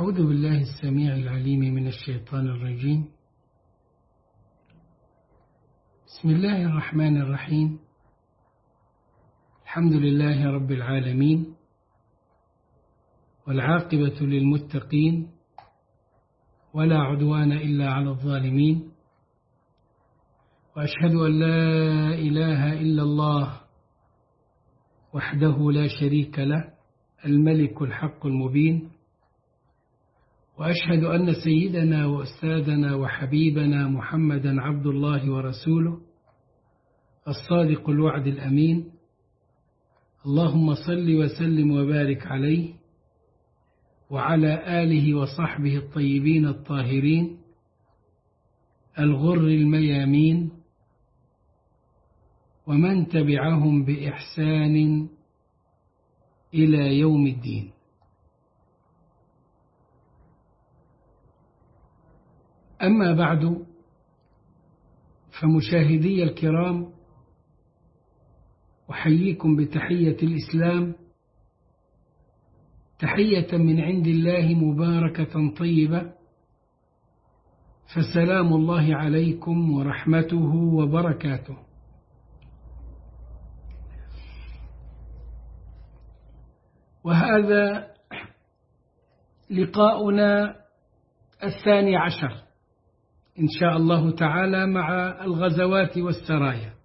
أعوذ بالله السميع العليم من الشيطان الرجيم. بسم الله الرحمن الرحيم. الحمد لله رب العالمين، والعاقبة للمتقين، ولا عدوان إلا على الظالمين، وأشهد أن لا إله إلا الله وحده لا شريك له الملك الحق المبين، وأشهد أن سيدنا وأستاذنا وحبيبنا محمدا عبد الله ورسوله الصادق الوعد الأمين. اللهم صل وسلم وبارك عليه وعلى آله وصحبه الطيبين الطاهرين الغر الميامين، ومن تبعهم بإحسان إلى يوم الدين. أما بعد، فمشاهدي الكرام، أحييكم بتحية الإسلام، تحية من عند الله مباركة طيبة، فسلام الله عليكم ورحمته وبركاته. وهذا لقاؤنا 12 إن شاء الله تعالى مع الغزوات والسرايا.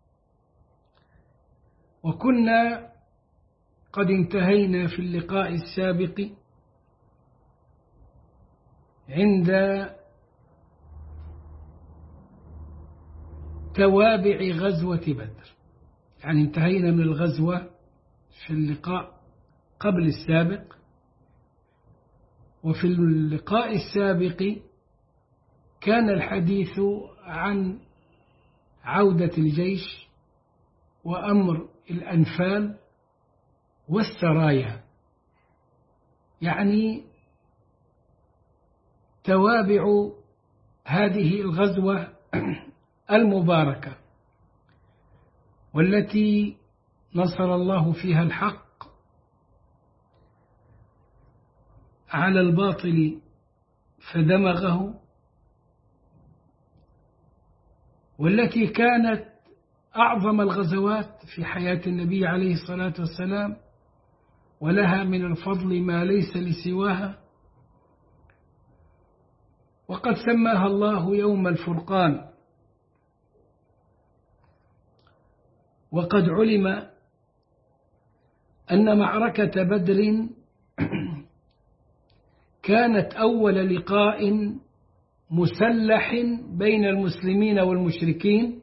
وكنا قد انتهينا في اللقاء السابق عند توابع غزوة بدر، يعني انتهينا من الغزوة في اللقاء قبل السابق. وفي اللقاء السابق كان الحديث عن عودة الجيش وأمر الأنفال والسرايا، يعني توابع هذه الغزوة المباركة، والتي نصر الله فيها الحق على الباطل فدمغه، والتي كانت أعظم الغزوات في حياة النبي عليه الصلاة والسلام، ولها من الفضل ما ليس لسواها. وقد سماها الله يوم الفرقان. وقد علم أن معركة بدر كانت أول لقاء مسلح بين المسلمين والمشركين،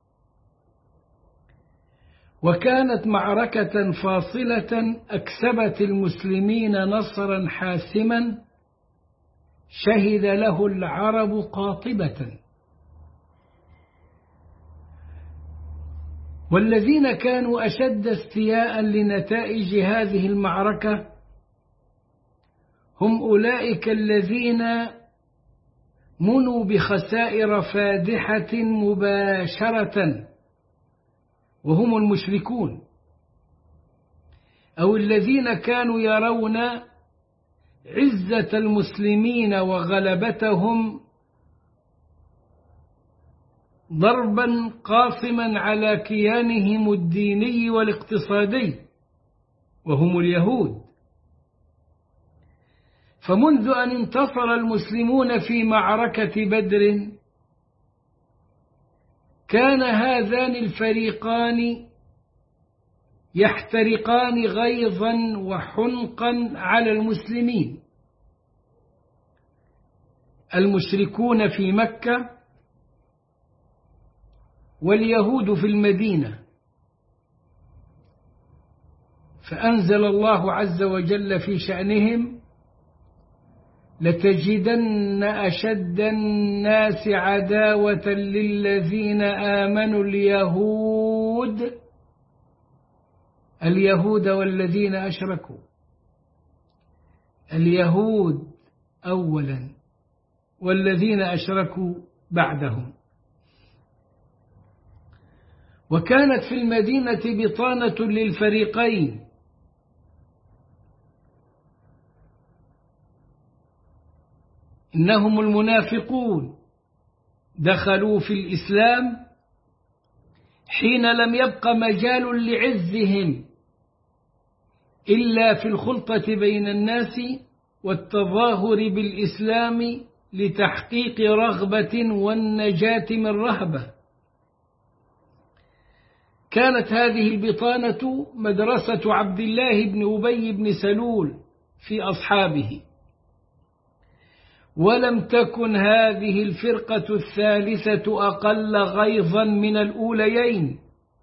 وكانت معركة فاصلة أكسبت المسلمين نصرا حاسما شهد له العرب قاطبة. والذين كانوا أشد استياء لنتائج هذه المعركة هم أولئك الذين منوا بخسائر فادحة مباشرة، وهم المشركون، أو الذين كانوا يرون عزة المسلمين وغلبتهم ضربا قاصما على كيانهم الديني والاقتصادي، وهم اليهود. فمنذ أن انتصر المسلمون في معركة بدر كان هذان الفريقان يحترقان غيظا وحنقا على المسلمين، المشركون في مكة واليهود في المدينة. فأنزل الله عز وجل في شأنهم: لتجدن أشد الناس عداوة للذين آمنوا اليهود والذين أشركوا. اليهود أولا، والذين أشركوا بعدهم. وكانت في المدينة بطانة للفريقين، إنهم المنافقون دخلوا في الإسلام حين لم يبق مجال لعزهم إلا في الخلطة بين الناس والتظاهر بالإسلام لتحقيق رغبة والنجاة من رهبة. كانت هذه البطانة مدرسة عبد الله بن أبي بن سلول في أصحابه، ولم تكن هذه الفرقة الثالثة أقل غيظا من الأوليين،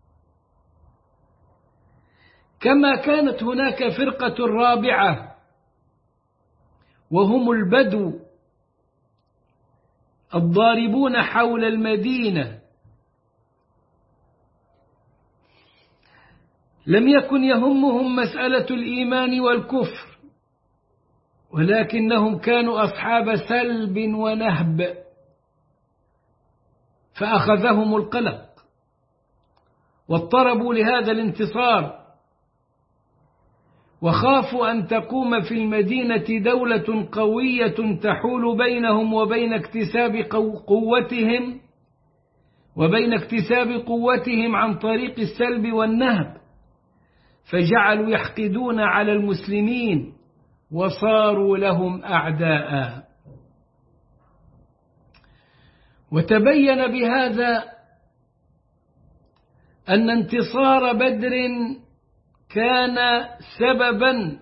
كما كانت هناك فرقة رابعة وهم البدو الضاربون حول المدينة، لم يكن يهمهم مسألة الإيمان والكفر، ولكنهم كانوا أصحاب سلب ونهب، فأخذهم القلق واضطربوا لهذا الانتصار، وخافوا أن تقوم في المدينة دولة قوية تحول بينهم وبين اكتساب قوتهم عن طريق السلب والنهب، فجعلوا يحقدون على المسلمين وصاروا لهم أعداء. وتبين بهذا أن انتصار بدر كان سببا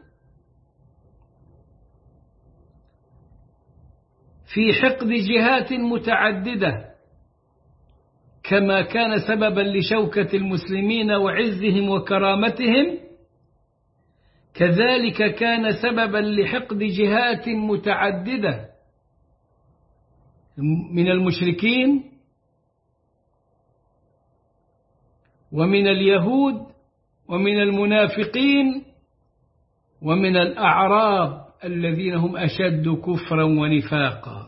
في حقد جهات متعددة، كما كان سببا لشوكة المسلمين وعزهم وكرامتهم، كذلك كان سببا لحقد جهات متعددة من المشركين ومن اليهود ومن المنافقين ومن الأعراب الذين هم أشد كفرا ونفاقا.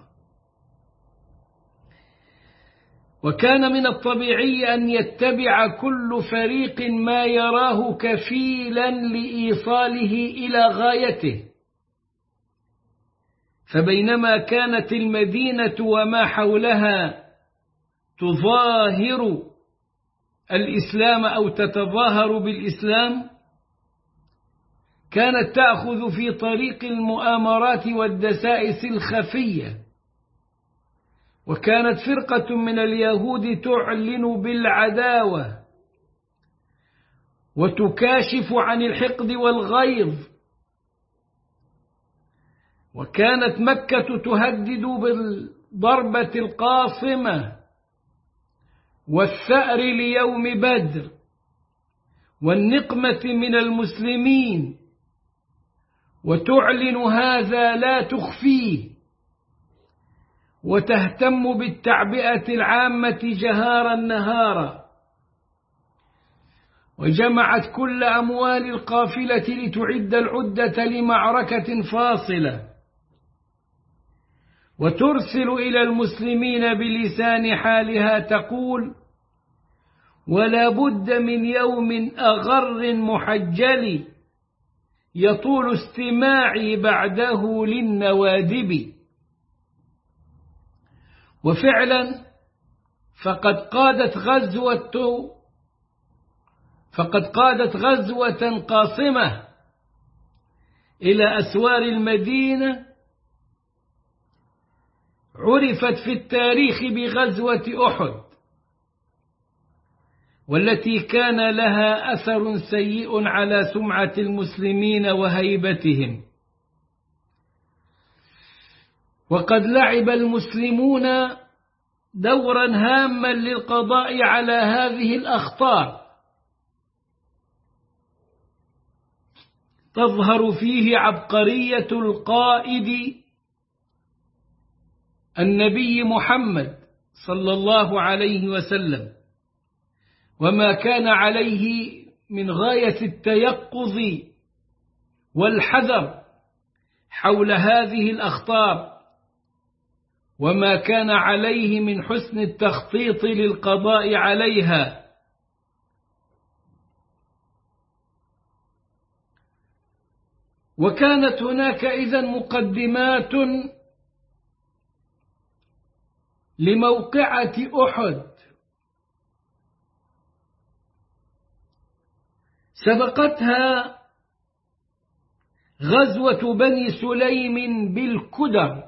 وكان من الطبيعي أن يتبع كل فريق ما يراه كفيلا لإيصاله إلى غايته، فبينما كانت المدينة وما حولها تظاهر الإسلام أو تتظاهر بالإسلام، كانت تأخذ في طريق المؤامرات والدسائس الخفية، وكانت فرقة من اليهود تعلن بالعداوة وتكاشف عن الحقد والغيظ، وكانت مكة تهدد بالضربة القاصمة والثأر ليوم بدر والنقمة من المسلمين، وتعلن هذا لا تخفيه، وتهتم بالتعبئة العامة جهارا نهارا، وجمعت كل أموال القافلة لتعد العدة لمعركة فاصلة، وترسل إلى المسلمين بلسان حالها تقول: ولا بد من يوم أغر محجل يطول استماعي بعده للنوادب. وفعلا فقد قادت غزوة قاصمة إلى أسوار المدينة، عرفت في التاريخ بغزوة أحد، والتي كان لها أثر سيء على سمعة المسلمين وهيبتهم. وقد لعب المسلمون دورا هاما للقضاء على هذه الأخطار، تظهر فيه عبقرية القائد النبي محمد صلى الله عليه وسلم، وما كان عليه من غاية التيقظ والحذر حول هذه الأخطار، وما كان عليه من حسن التخطيط للقضاء عليها. وكانت هناك إذن مقدمات لموقعة أحد. سبقتها غزوة بني سليم بالكدر.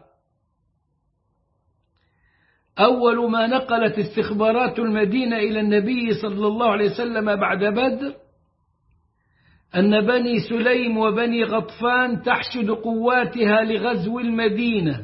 أول ما نقلت استخبارات المدينة إلى النبي صلى الله عليه وسلم بعد بدر أن بني سليم وبني غطفان تحشد قواتها لغزو المدينة،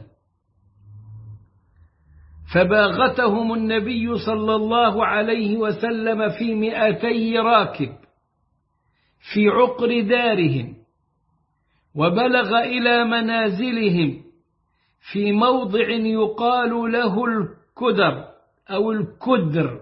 فباغتهم النبي صلى الله عليه وسلم في 200 راكب في عقر دارهم، وبلغ إلى منازلهم في موضع يقال له الكدر أو الكدر،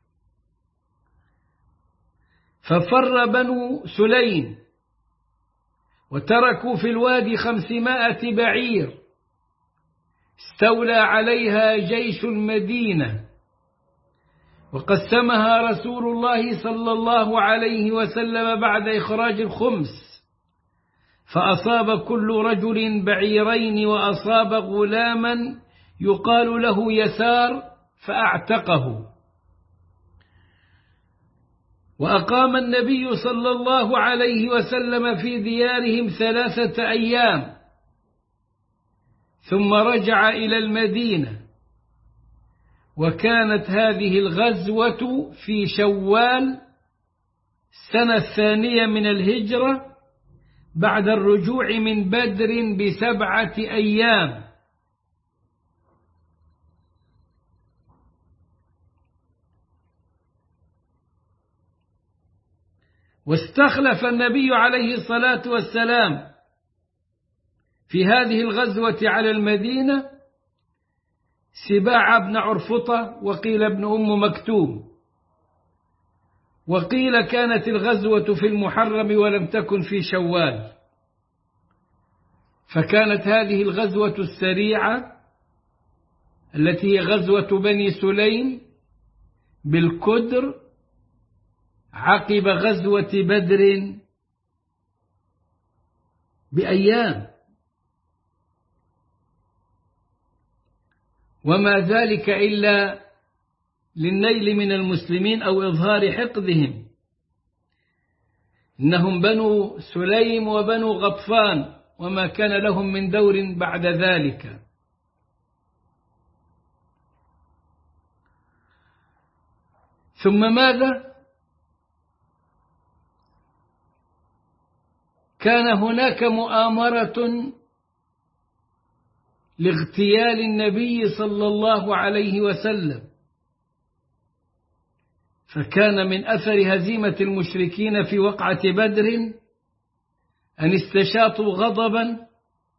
ففر بنو سليم وتركوا في الوادي 500 بعير استولى عليها جيش المدينة، وقسمها رسول الله صلى الله عليه وسلم بعد إخراج الخمس، فأصاب كل رجل بعيرين، وأصاب غلاما يقال له يسار فأعتقه. وأقام النبي صلى الله عليه وسلم في ديارهم 3 أيام، ثم رجع إلى المدينة. وكانت هذه الغزوة في شوال السنة 2 من الهجرة بعد الرجوع من بدر ب7 أيام. واستخلف النبي عليه الصلاة والسلام في هذه الغزوة على المدينة سباع بن عرفطة، وقيل ابن أم مكتوم، وقيل كانت الغزوة في المحرم ولم تكن في شوال. فكانت هذه الغزوة السريعة التي هي غزوة بني سليم بالكدر عقب غزوة بدر بأيام، وما ذلك إلا للنيل من المسلمين أو إظهار حقدهم. إنهم بنو سليم وبنو غطفان، وما كان لهم من دور بعد ذلك. ثم ماذا؟ كان هناك مؤامرة لاغتيال النبي صلى الله عليه وسلم، فكان من أثر هزيمة المشركين في وقعة بدر أن استشاطوا غضبا،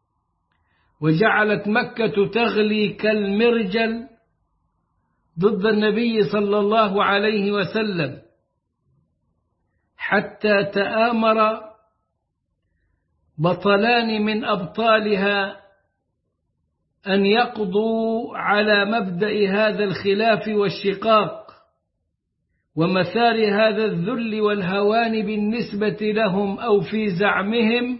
وجعلت مكة تغلي كالمرجل ضد النبي صلى الله عليه وسلم، حتى تآمر بطلان من أبطالها أن يقضوا على مبدأ هذا الخلاف والشقاق ومثار هذا الذل والهوان بالنسبة لهم أو في زعمهم،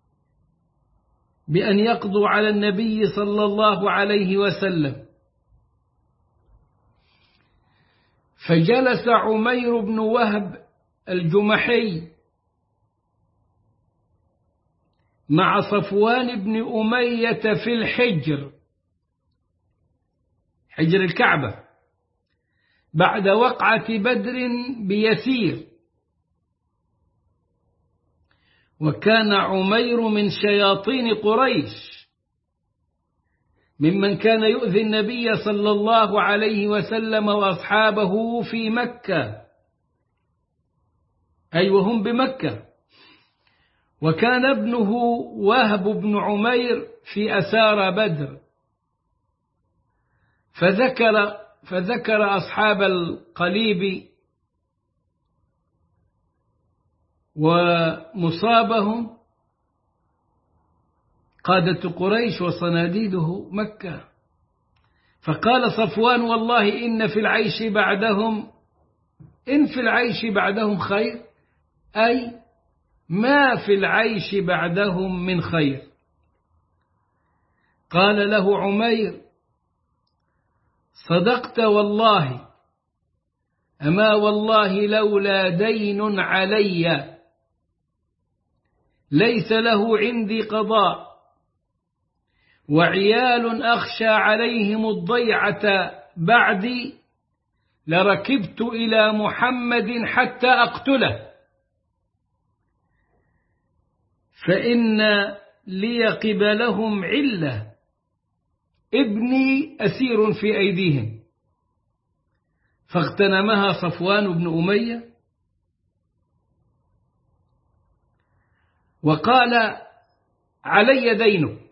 بأن يقضوا على النبي صلى الله عليه وسلم. فجلس عمير بن وهب الجمحي مع صفوان بن أمية في الحجر، حجر الكعبة، بعد وقعة بدر بيسير. وكان عمير من شياطين قريش، ممن كان يؤذي النبي صلى الله عليه وسلم وأصحابه في مكة، أي وهم بمكة. وكان ابنه وهب بن عمير في أسارى بدر، فذكر أصحاب القليب ومصابهم قادة قريش وصناديده مكة. فقال صفوان: والله إن في العيش بعدهم خير، أي ما في العيش بعدهم من خير. قال له عمير: صدقت والله، أما والله لولا دين علي ليس له عندي قضاء، وعيال أخشى عليهم الضيعة بعدي، لركبت إلى محمد حتى أقتله، فإن لي قبلهم علة، ابني أسير في أيديهم. فاغتنمها صفوان بن أمية وقال: علي دينك،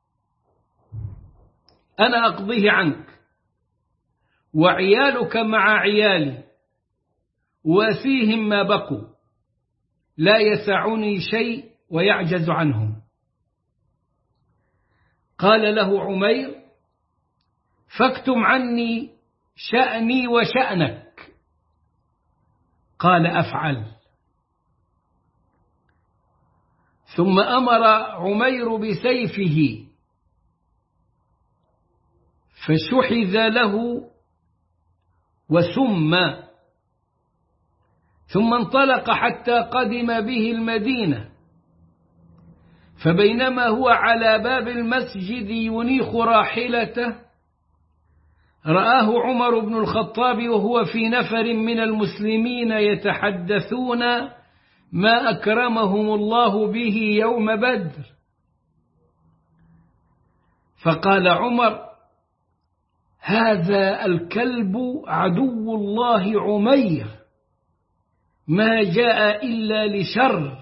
أنا أقضيه عنك، وعيالك مع عيالي، وفيهم ما بقوا، لا يسعني شيء ويعجز عنهم. قال له عمير: فاكتم عني شأني وشأنك. قال: أفعل. ثم أمر عمير بسيفه فشحذ له وسم، ثم انطلق حتى قدم به المدينة، فبينما هو على باب المسجد ينيخ راحلته رآه عمر بن الخطاب وهو في نفر من المسلمين يتحدثون ما أكرمهم الله به يوم بدر. فقال عمر: هذا الكلب عدو الله عمير، ما جاء إلا لشر.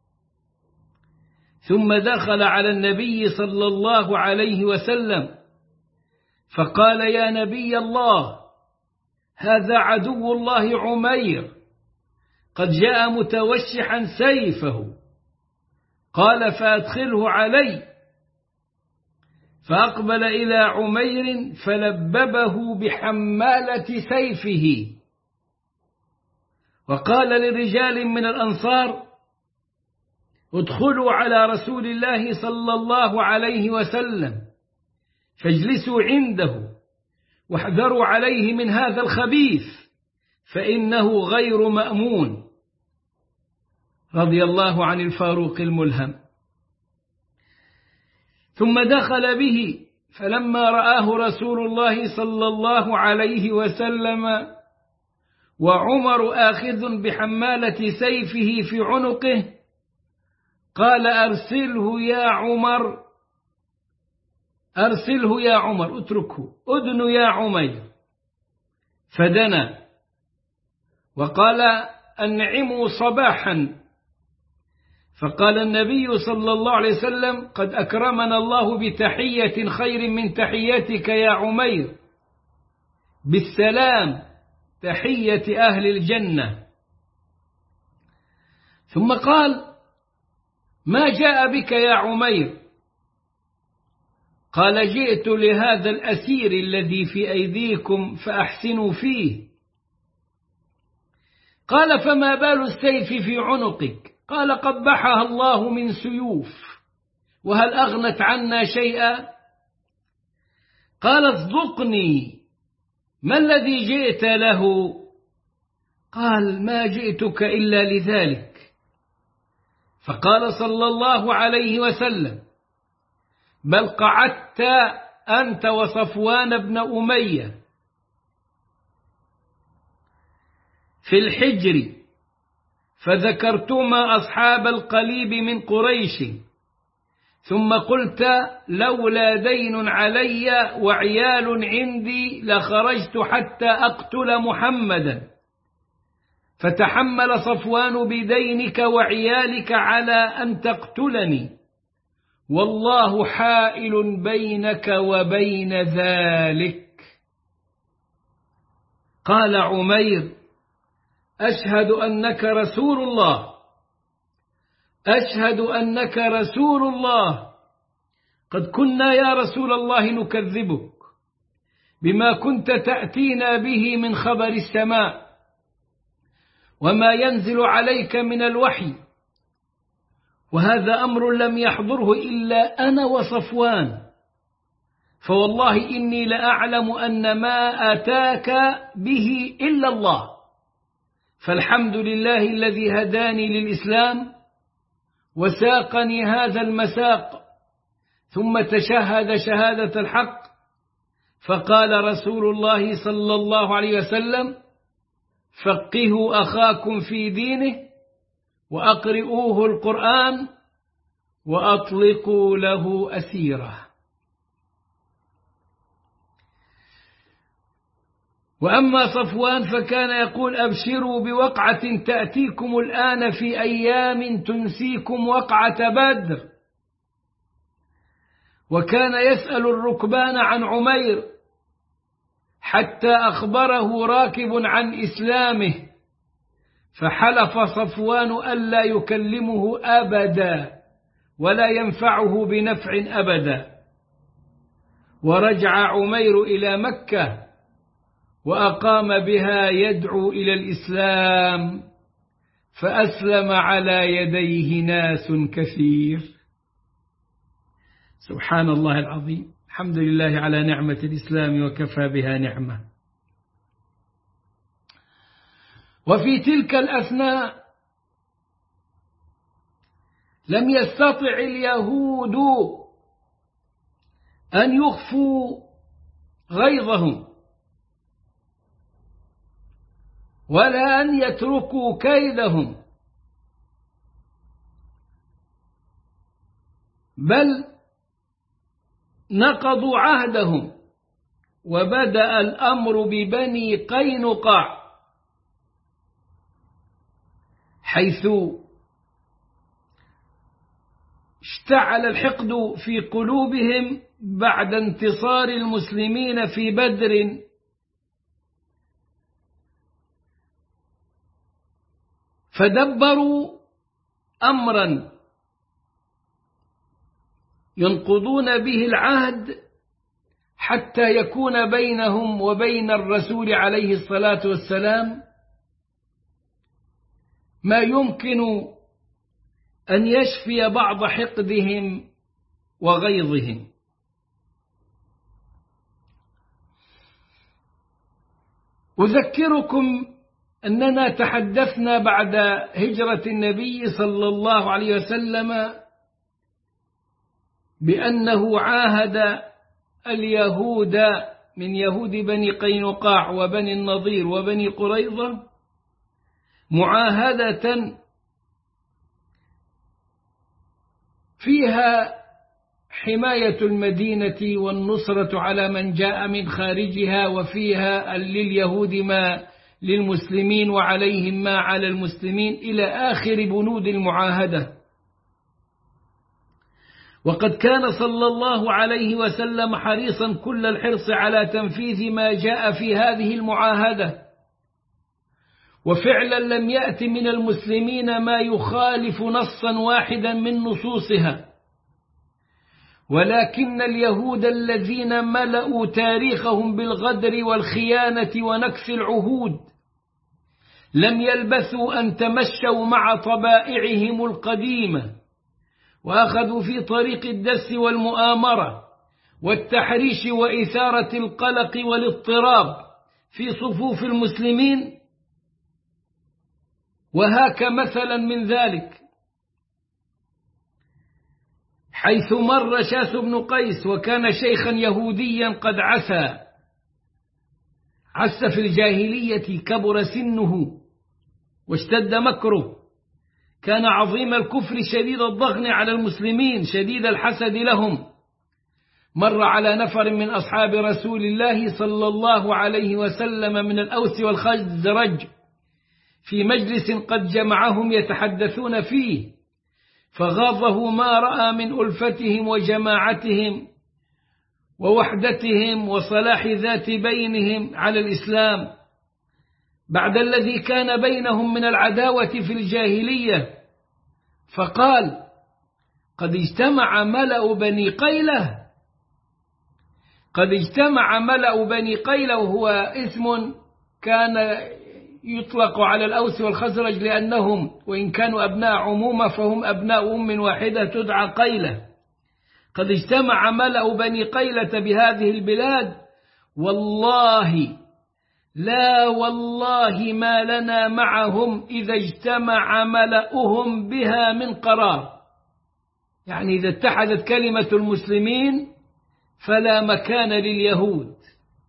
ثم دخل على النبي صلى الله عليه وسلم فقال: يا نبي الله، هذا عدو الله عمير قد جاء متوشحا سيفه. قال: فأدخله علي. فأقبل إلى عمير فلببه بحمالة سيفه، وقال لرجال من الأنصار: ادخلوا على رسول الله صلى الله عليه وسلم فاجلسوا عنده واحذروا عليه من هذا الخبيث، فإنه غير مأمون. رضي الله عن الفاروق الملهم. ثم دخل به، فلما رآه رسول الله صلى الله عليه وسلم وعمر آخذ بحمالة سيفه في عنقه، قال: أرسله يا عمر، أرسله يا عمر، اتركه، أدن يا عمير. فدنا وقال: أنعموا صباحا. فقال النبي صلى الله عليه وسلم: قد أكرمنا الله بتحية خير من تحيتك يا عمير، بالسلام، تحية أهل الجنة. ثم قال: ما جاء بك يا عمير؟ قال: جئت لهذا الأسير الذي في أيديكم فأحسنوا فيه. قال: فما بال السيف في عنقك؟ قال: قبحها الله من سيوف، وهل أغنت عنا شيئا؟ قال: اصدقني، ما الذي جئت له؟ قال: ما جئتك إلا لذلك. فقال صلى الله عليه وسلم: بل قعدت أنت وصفوان بن أمية في الحجر فذكرتما أصحاب القليب من قريش، ثم قلت: لولا دين علي وعيال عندي لخرجت حتى أقتل محمدا، فتحمل صفوان بدينك وعيالك على أن تقتلني، والله حائل بينك وبين ذلك. قال عمير: أشهد أنك رسول الله، أشهد أنك رسول الله. قد كنا يا رسول الله نكذبك بما كنت تأتينا به من خبر السماء وما ينزل عليك من الوحي، وهذا أمر لم يحضره إلا أنا وصفوان، فوالله إني لأعلم أن ما أتاك به إلا الله، فالحمد لله الذي هداني للإسلام وساقني هذا المساق. ثم تشهد شهادة الحق، فقال رسول الله صلى الله عليه وسلم: فقهوا أخاكم في دينه وأقرئوه القرآن وأطلقوا له أسيره. وأما صفوان فكان يقول: أبشروا بوقعة تأتيكم الآن في أيام تنسيكم وقعة بدر. وكان يسأل الركبان عن عمير حتى أخبره راكب عن إسلامه، فحلف صفوان ألا يكلمه أبدا ولا ينفعه بنفع أبدا. ورجع عمير إلى مكة وأقام بها يدعو إلى الإسلام، فأسلم على يديه ناس كثير. سبحان الله العظيم، الحمد لله على نعمة الإسلام وكفى بها نعمة. وفي تلك الأثناء لم يستطع اليهود أن يخفوا غيظهم ولا أن يتركوا كيدهم، بل نقضوا عهدهم. وبدأ الأمر ببني قينقاع، حيث اشتعل الحقد في قلوبهم بعد انتصار المسلمين في بدر، فدبروا أمرا ينقضون به العهد حتى يكون بينهم وبين الرسول عليه الصلاة والسلام ما يمكن أن يشفي بعض حقدهم وغيظهم. أذكركم أننا تحدثنا بعد هجرة النبي صلى الله عليه وسلم بأنه عاهد اليهود من يهود بني قينقاع وبني النضير وبني قريظة معاهدة فيها حماية المدينة والنصرة على من جاء من خارجها، وفيها لليهود ما للمسلمين وعليهم ما على المسلمين، إلى آخر بنود المعاهدة. وقد كان صلى الله عليه وسلم حريصا كل الحرص على تنفيذ ما جاء في هذه المعاهدة، وفعلا لم يأت من المسلمين ما يخالف نصا واحدا من نصوصها، ولكن اليهود الذين ملأوا تاريخهم بالغدر والخيانة ونكث العهود لم يلبثوا أن تمشوا مع طبائعهم القديمة، وأخذوا في طريق الدس والمؤامرة والتحريش وإثارة القلق والاضطراب في صفوف المسلمين. وهاك مثلا من ذلك حيث مر شاس بن قيس، وكان شيخا يهوديا قد عس في الجاهلية، كبر سنه واشتد مكره، كان عظيم الكفر شديد الضغن على المسلمين شديد الحسد لهم. مر على نفر من أصحاب رسول الله صلى الله عليه وسلم من الأوس والخزرج في مجلس قد جمعهم يتحدثون فيه، فغاضه ما رأى من ألفتهم وجماعتهم ووحدتهم وصلاح ذات بينهم على الإسلام بعد الذي كان بينهم من العداوة في الجاهلية، فقال: قد اجتمع ملأ بني قيلة. قد اجتمع ملأ بني قيلة، وهو اسم كان يطلق على الأوس والخزرج، لأنهم وإن كانوا أبناء عمومة فهم أبناء أم واحدة تدعى قيلة. قد اجتمع ملأ بني قيلة بهذه البلاد، والله لا والله ما لنا معهم إذا اجتمع ملأهم بها من قرار. يعني إذا اتحدت كلمة المسلمين فلا مكان لليهود.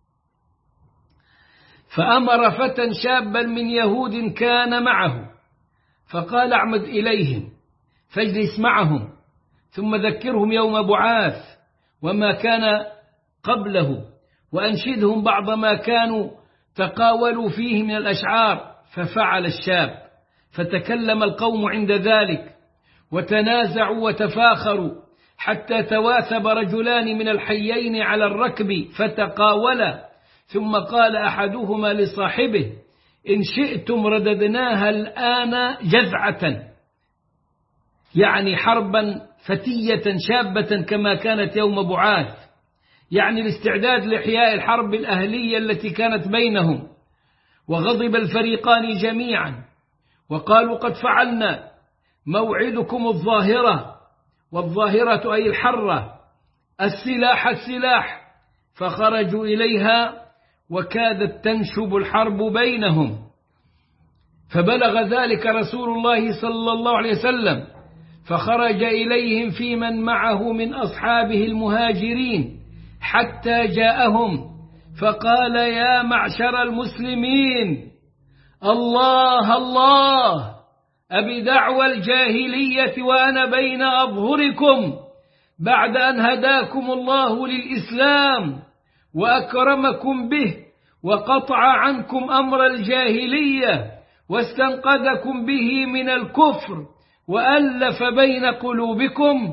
فأمر فتى شابا من يهود كان معه فقال اعمد إليهم فاجلس معهم ثم ذكرهم يوم بعاث وما كان قبله، وأنشدهم بعض ما كانوا تقاولوا فيه من الأشعار. ففعل الشاب، فتكلم القوم عند ذلك وتنازعوا وتفاخروا حتى تواثب رجلان من الحيين على الركب فتقاولا، ثم قال أحدهما لصاحبه إن شئتم رددناها الآن جذعة، يعني حربا فتية شابة كما كانت يوم بعاث، يعني الاستعداد لإحياء الحرب الأهلية التي كانت بينهم. وغضب الفريقان جميعا وقالوا قد فعلنا، موعدكم الظاهرة، والظاهرة أي الحرة، السلاح السلاح. فخرجوا إليها وكادت تنشب الحرب بينهم. فبلغ ذلك رسول الله صلى الله عليه وسلم فخرج إليهم في من معه من أصحابه المهاجرين حتى جاءهم فقال يا معشر المسلمين الله الله أبدعوى الجاهلية وأنا بين أظهركم بعد أن هداكم الله للإسلام وأكرمكم به وقطع عنكم أمر الجاهلية واستنقذكم به من الكفر وألف بين قلوبكم.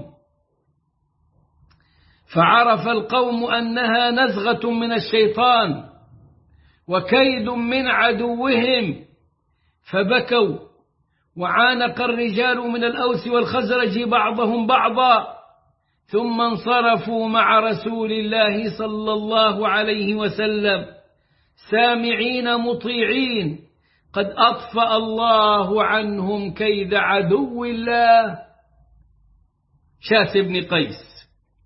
فعرف القوم أنها نزغة من الشيطان وكيد من عدوهم فبكوا، وعانق الرجال من الأوس والخزرج بعضهم بعضا، ثم انصرفوا مع رسول الله صلى الله عليه وسلم سامعين مطيعين قد أطفأ الله عنهم كيد عدو الله. شاس بن قيس.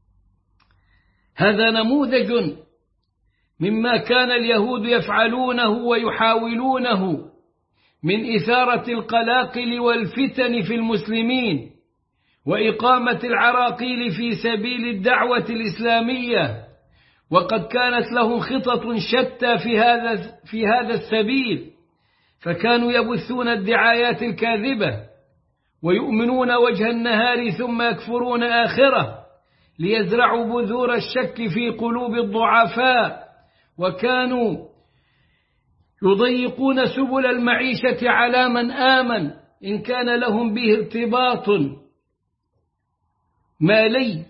هذا نموذج مما كان اليهود يفعلونه ويحاولونه من إثارة القلاقل والفتن في المسلمين وإقامة العراقيل في سبيل الدعوة الإسلامية، وقد كانت لهم خطط شتى في هذا السبيل، فكانوا يبثون الدعايات الكاذبة ويؤمنون وجه النهار ثم يكفرون آخره ليزرعوا بذور الشك في قلوب الضعفاء، وكانوا يضيقون سبل المعيشة على من آمن إن كان لهم به ارتباط مالي،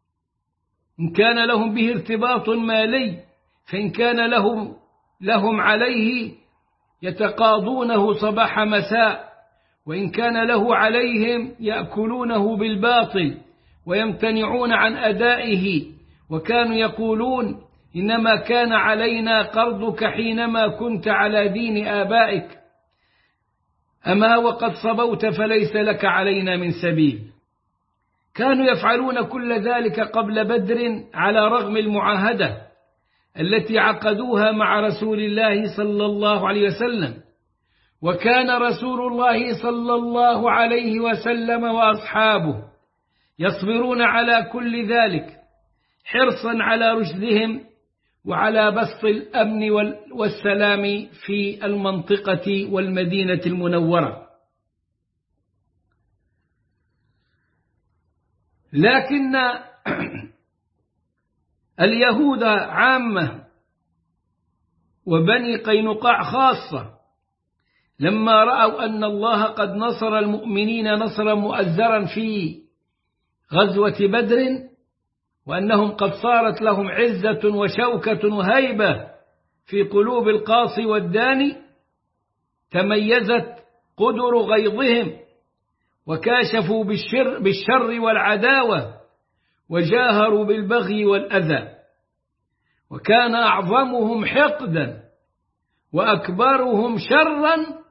فإن كان لهم عليه يتقاضونه صباح مساء، وإن كان له عليهم يأكلونه بالباطل ويمتنعون عن أدائه. وكانوا يقولون إنما كان علينا قرضك حينما كنت على دين آبائك، أما وقد صبوت فليس لك علينا من سبيل. كانوا يفعلون كل ذلك قبل بدر على رغم المعاهدة التي عقدوها مع رسول الله صلى الله عليه وسلم. وكان رسول الله صلى الله عليه وسلم وأصحابه يصبرون على كل ذلك حرصا على رشدهم وعلى بسط الأمن والسلام في المنطقة والمدينة المنورة. لكن اليهود عامة وبني قينقاع خاصة لما رأوا أن الله قد نصر المؤمنين نصرا مؤزرا في غزوة بدر، وأنهم قد صارت لهم عزة وشوكة وهيبة في قلوب القاصي والداني، تميزت قدر غيظهم وكاشفوا بالشر والعداوة وجاهروا بالبغي والأذى. وكان أعظمهم حقدا وأكبرهم شرا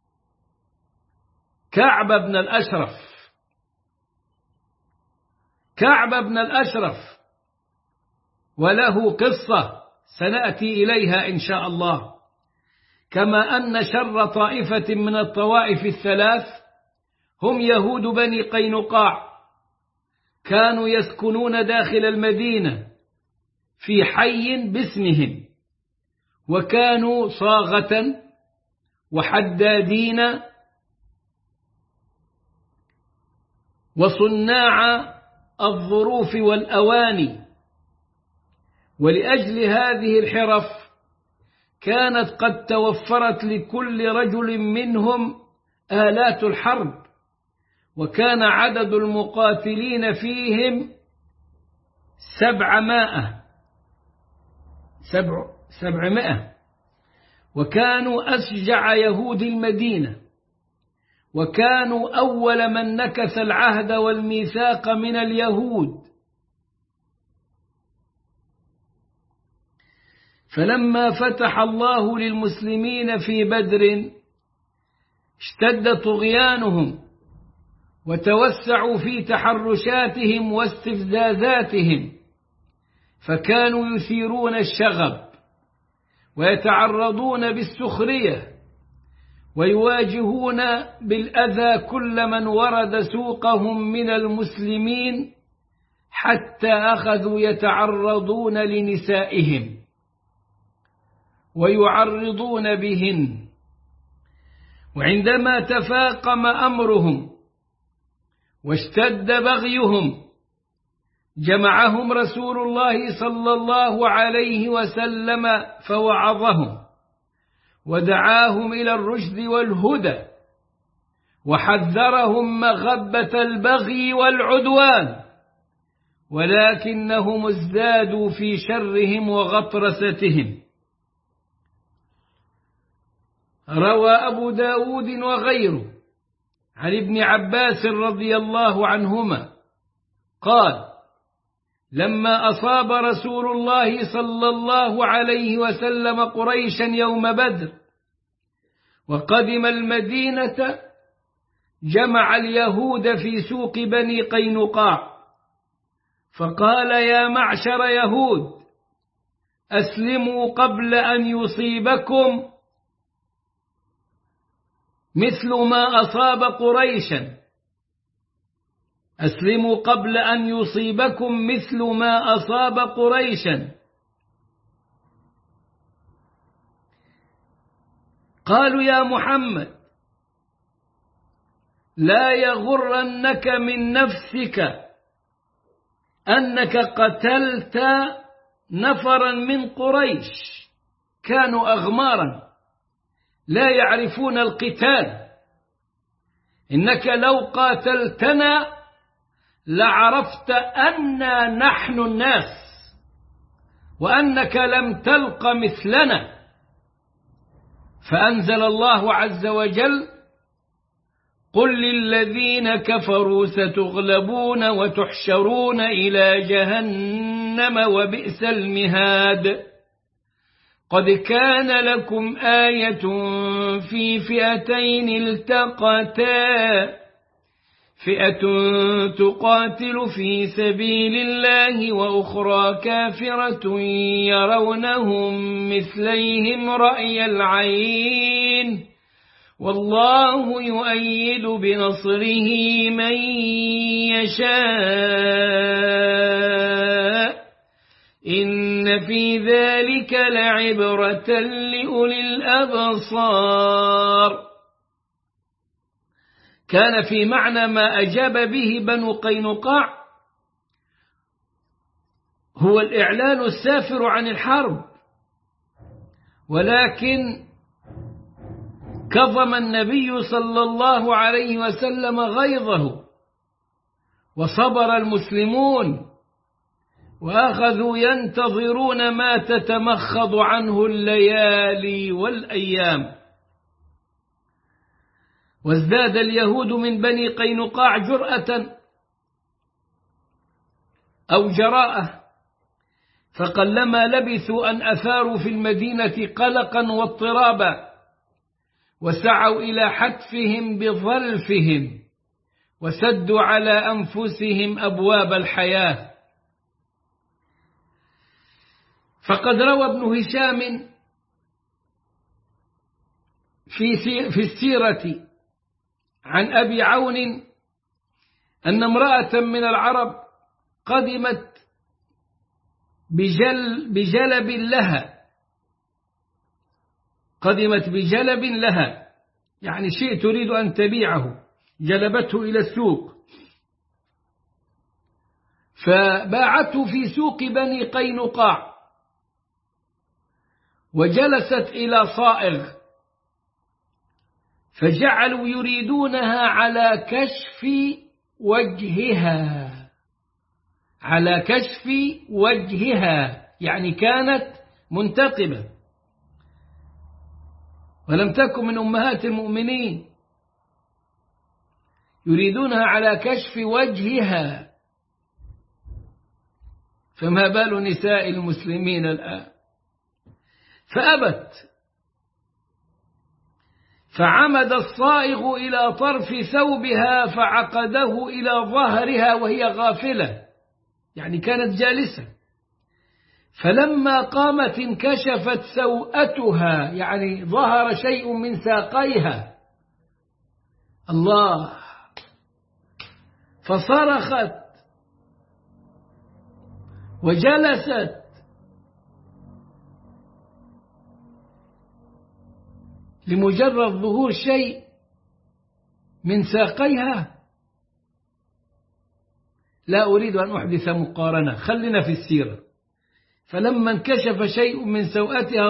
كعب بن الأشرف. كعب بن الأشرف، وله قصة سنأتي إليها إن شاء الله. كما أن شر طائفة من الطوائف الثلاث هم يهود بني قينقاع، كانوا يسكنون داخل المدينة في حي باسمهم، وكانوا صاغة وحدادين وصناع الظروف والأواني. ولأجل هذه الحرف كانت قد توفرت لكل رجل منهم آلات الحرب، وكان عدد المقاتلين فيهم 700، وكانوا أشجع يهود المدينة، وكانوا أول من نكث العهد والميثاق من اليهود. فلما فتح الله للمسلمين في بدر اشتد طغيانهم، وتوسعوا في تحرشاتهم واستفزازاتهم، فكانوا يثيرون الشغب ويتعرضون بالسخرية، ويواجهون بالأذى كل من ورد سوقهم من المسلمين، حتى أخذوا يتعرضون لنسائهم ويعرضون بهن. وعندما تفاقم أمرهم واشتد بغيهم، جمعهم رسول الله صلى الله عليه وسلم فوعظهم ودعاهم إلى الرشد والهدى، وحذرهم مغبة البغي والعدوان، ولكنهم ازدادوا في شرهم وغطرستهم. روى أبو داود وغيره عن ابن عباس رضي الله عنهما قال: لما أصاب رسول الله صلى الله عليه وسلم قريشا يوم بدر وقدم المدينة، جمع اليهود في سوق بني قينقاع، فقال: يا معشر يهود، أسلموا قبل أن يصيبكم مثل ما أصاب قريشا، أسلموا قبل أن يصيبكم مثل ما أصاب قريشا. قالوا: يا محمد، لا يغرنك من نفسك أنك قتلت نفرا من قريش، كانوا أغمارا لا يعرفون القتال، إنك لو قاتلتنا لعرفت أننا نحن الناس، وأنك لم تلق مثلنا. فأنزل الله عز وجل: قل للذين كفروا ستغلبون وتحشرون إلى جهنم وبئس المهاد. قد كان لكم آية في فئتين التقتا، فئة تقاتل في سبيل الله وأخرى كافرة يرونهم مثليهم رأي العين، والله يؤيد بنصره من يشاء، إن في ذلك لعبرة لأولي الأبصار. كان في معنى ما أجاب به بنو قينقاع هو الإعلان السافر عن الحرب، ولكن كظم النبي صلى الله عليه وسلم غيظه، وصبر المسلمون وأخذوا ينتظرون ما تتمخض عنه الليالي والأيام. وازداد اليهود من بني قينقاع جرأة أو جراءة، فقلما لبثوا أن أثاروا في المدينة قلقا واضطرابا، وسعوا إلى حتفهم بظلفهم وسدوا على أنفسهم أبواب الحياة. فقد روى ابن هشام في السيرة عن أبي عون أن امرأة من العرب قدمت بجلب لها، يعني شيء تريد أن تبيعه، جلبته إلى السوق، فباعته في سوق بني قينقاع، وجلست إلى صائغ، فجعلوا يريدونها على كشف وجهها، يعني كانت منتقبة ولم تكن من أمهات المؤمنين، يريدونها على كشف وجهها، فما بال نساء المسلمين الآن؟ فأبت، فعمد الصائغ إلى طرف ثوبها فعقده إلى ظهرها وهي غافلة، يعني كانت جالسة، فلما قامت انكشفت سوءتها، يعني ظهر شيء من ساقيها، الله، فصرخت وجلست، لمجرد ظهور شيء من ساقيها. لا أريد أن أحدث مقارنة، خلنا في السيرة. فلما انكشف شيء من سوءتها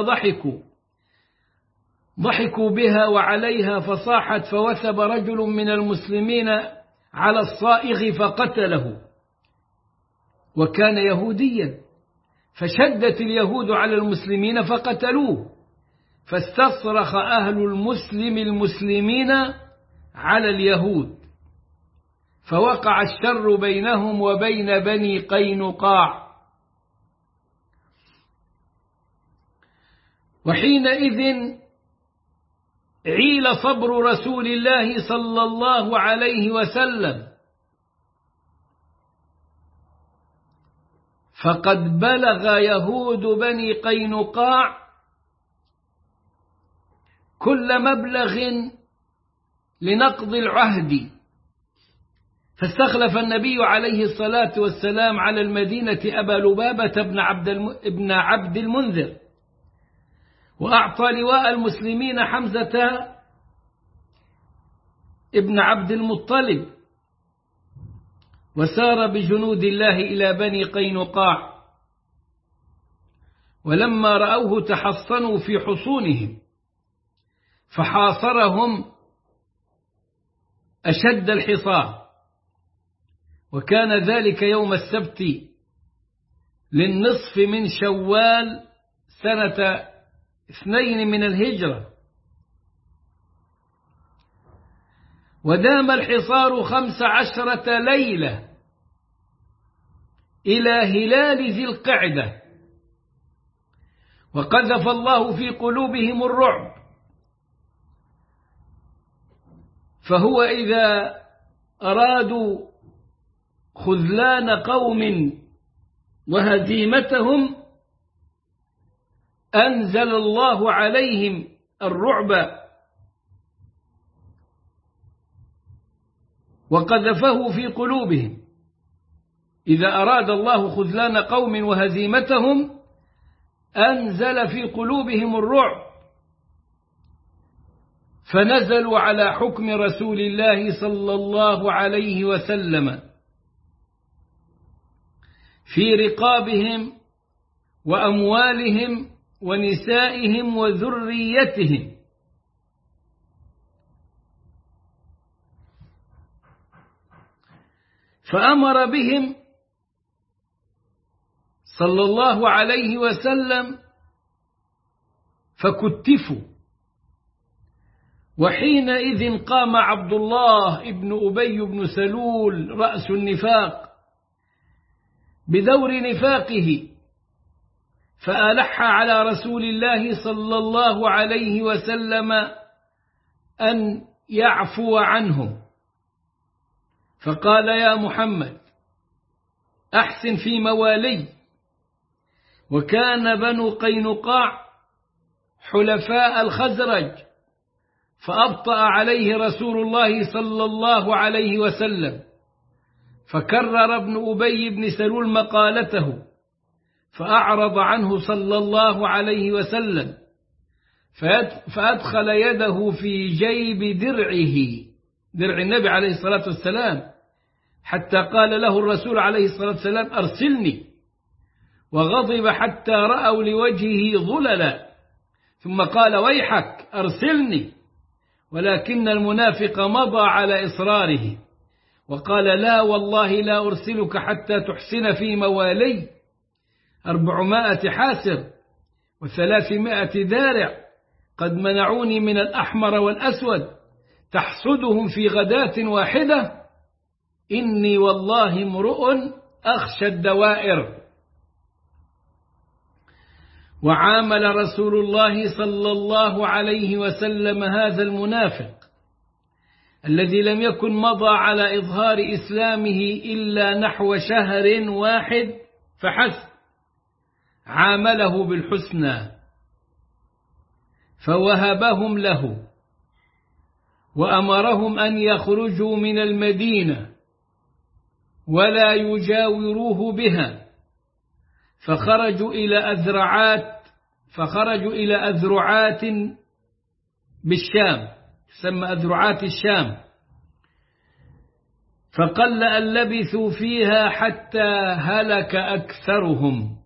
ضحكوا بها وعليها، فصاحت، فوثب رجل من المسلمين على الصائغ فقتله، وكان يهوديا، فشدت اليهود على المسلمين فقتلوه، فاستصرخ أهل المسلمين على اليهود، فوقع الشر بينهم وبين بني قينقاع. وحينئذ عيل صبر رسول الله صلى الله عليه وسلم، فقد بلغ يهود بني قينقاع كل مبلغ لنقض العهد، فاستخلف النبي عليه الصلاة والسلام على المدينة أبا لبابة بن عبد المنذر، وأعطى لواء المسلمين حمزة ابن عبد المطلب، وسار بجنود الله إلى بني قينقاع، ولما رأوه تحصنوا في حصونهم، فحاصرهم أشد الحصار، وكان ذلك يوم السبت للنصف من شوال سنة 2 من الهجرة، ودام الحصار 15 ليلة إلى هلال ذي القعدة، وقذف الله في قلوبهم الرعب، فهو إذا أرادوا خذلان قوم وهزيمتهم أنزل الله عليهم الرعب وقذفه في قلوبهم. إذا أراد الله خذلان قوم وهزيمتهم أنزل في قلوبهم الرعب، فنزلوا على حكم رسول الله صلى الله عليه وسلم في رقابهم وأموالهم ونسائهم وذريتهم، فأمر بهم صلى الله عليه وسلم فكتفوا. وحينئذ قام عبد الله بن أبي بن سلول رأس النفاق بدور نفاقه، فألح على رسول الله صلى الله عليه وسلم أن يعفو عنهم، فقال يا محمد أحسن في موالي. وكان بنو قينقاع حلفاء الخزرج، فأبطأ عليه رسول الله صلى الله عليه وسلم، فكرر ابن أبي بن سلول مقالته، فأعرض عنه صلى الله عليه وسلم، فأدخل يده في جيب درع النبي عليه الصلاة والسلام، حتى قال له الرسول عليه الصلاة والسلام أرسلني، وغضب حتى رأوا لوجهه ظللا، ثم قال ويحك أرسلني، ولكن المنافق مضى على إصراره وقال لا والله لا أرسلك حتى تحسن في موالي 400 حاسر و300 دارع قد منعوني من الأحمر والأسود، تحصدهم في غداة واحدة، إني والله امرؤ أخشى الدوائر. وعامل رسول الله صلى الله عليه وسلم هذا المنافق الذي لم يكن مضى على إظهار إسلامه إلا نحو شهر واحد فحسب، عامله بالحسنى، فوهبهم له وأمرهم أن يخرجوا من المدينة ولا يجاوروه بها، فخرجوا إلى أذرعات بالشام، تسمى أذرعات الشام، فقل أن لبثوا فيها حتى هلك أكثرهم.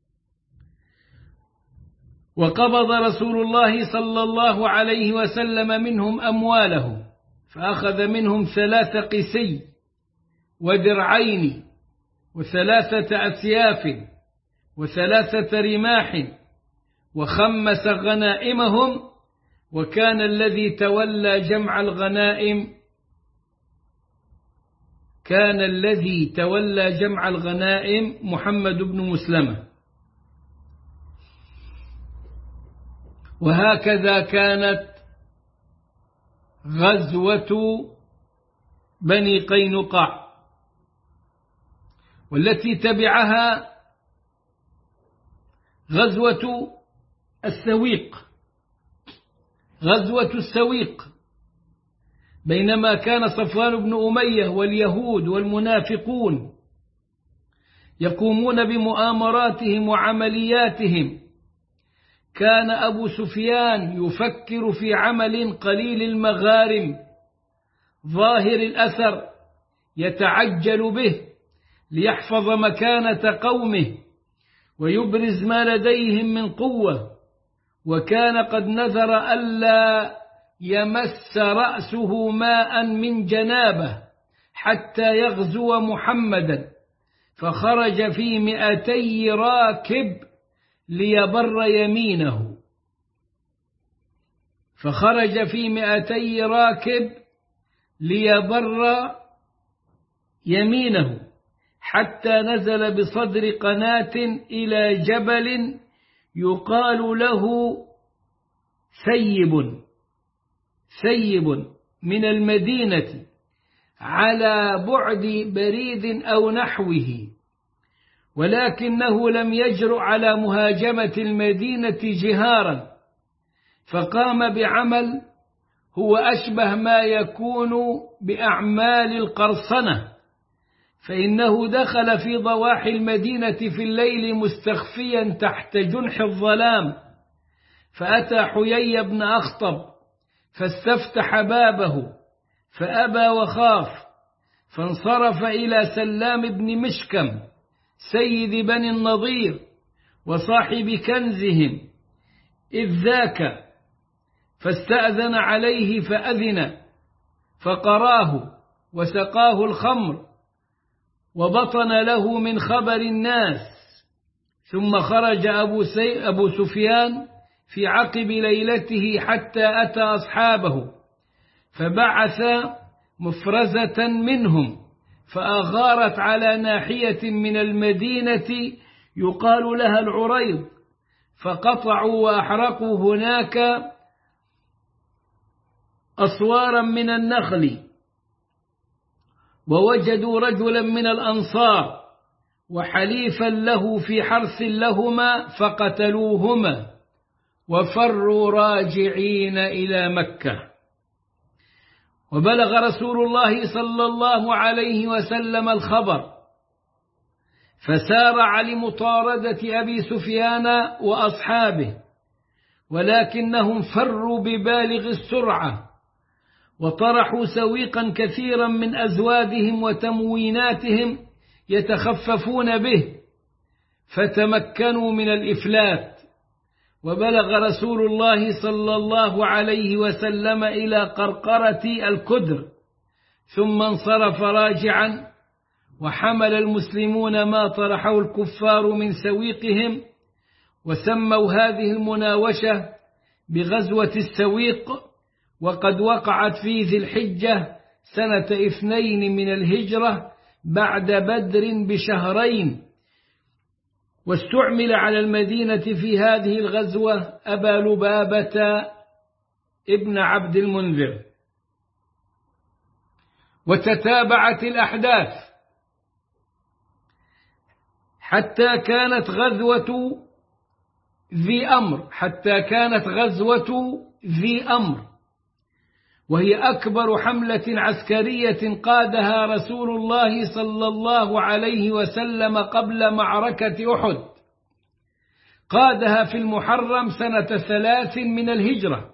وقبض رسول الله صلى الله عليه وسلم منهم أموالهم، فأخذ منهم 3 قسي ودرعين و3 أسياف و3 رماح، وخمس غنائمهم. وكان الذي تولى جمع الغنائم محمد بن مسلمة. وهكذا كانت غزوة بني قينقاع، والتي تبعها غزوة السويق، بينما كان صفوان بن أمية واليهود والمنافقون يقومون بمؤامراتهم وعملياتهم، كان أبو سفيان يفكر في عمل قليل المغارم ظاهر الأثر يتعجل به ليحفظ مكانة قومه ويبرز ما لديهم من قوة. وكان قد نذر ألا يمس رأسه ماء من جنابه حتى يغزو محمدا، فخرج في 200 راكب ليبر يمينه حتى نزل بصدر قناة إلى جبل يقال له سيب من المدينة على بعد بريد أو نحوه، ولكنه لم يجرؤ على مهاجمة المدينة جهارا، فقام بعمل هو أشبه ما يكون بأعمال القرصنة، فإنه دخل في ضواحي المدينة في الليل مستخفيا تحت جنح الظلام، فأتى حيي بن أخطب فاستفتح بابه فأبى وخاف، فانصرف إلى سلام بن مشكم سيد بني النضير وصاحب كنزهم إذ ذاك، فاستأذن عليه فأذن، فقراه وسقاه الخمر وبطن له من خبر الناس. ثم خرج أبو سفيان في عقب ليلته حتى أتى أصحابه، فبعث مفرزة منهم فأغارت على ناحية من المدينة يقال لها العريض، فقطعوا وأحرقوا هناك أصوارا من النخل، ووجدوا رجلا من الأنصار وحليفا له في حرث لهما فقتلوهما وفروا راجعين إلى مكة. وبلغ رسول الله صلى الله عليه وسلم الخبر فسارع لمطاردة أبي سفيان وأصحابه، ولكنهم فروا ببالغ السرعة وطرحوا سويقا كثيرا من أزوادهم وتمويناتهم يتخففون به، فتمكنوا من الإفلات. وبلغ رسول الله صلى الله عليه وسلم إلى قرقرة الكدر، ثم انصرف راجعا، وحمل المسلمون ما طرحه الكفار من سويقهم، وسموا هذه المناوشة بغزوة السويق، وقد وقعت في ذي الحجة سنة 2 من الهجرة بعد بدر بشهرين. واستعمل على المدينة في هذه الغزوة أبا لبابة ابن عبد المنذر. وتتابعت الأحداث حتى كانت غزوة ذي أمر، وهي أكبر حملة عسكرية قادها رسول الله صلى الله عليه وسلم قبل معركة أحد، قادها في المحرم سنة 3 من الهجرة.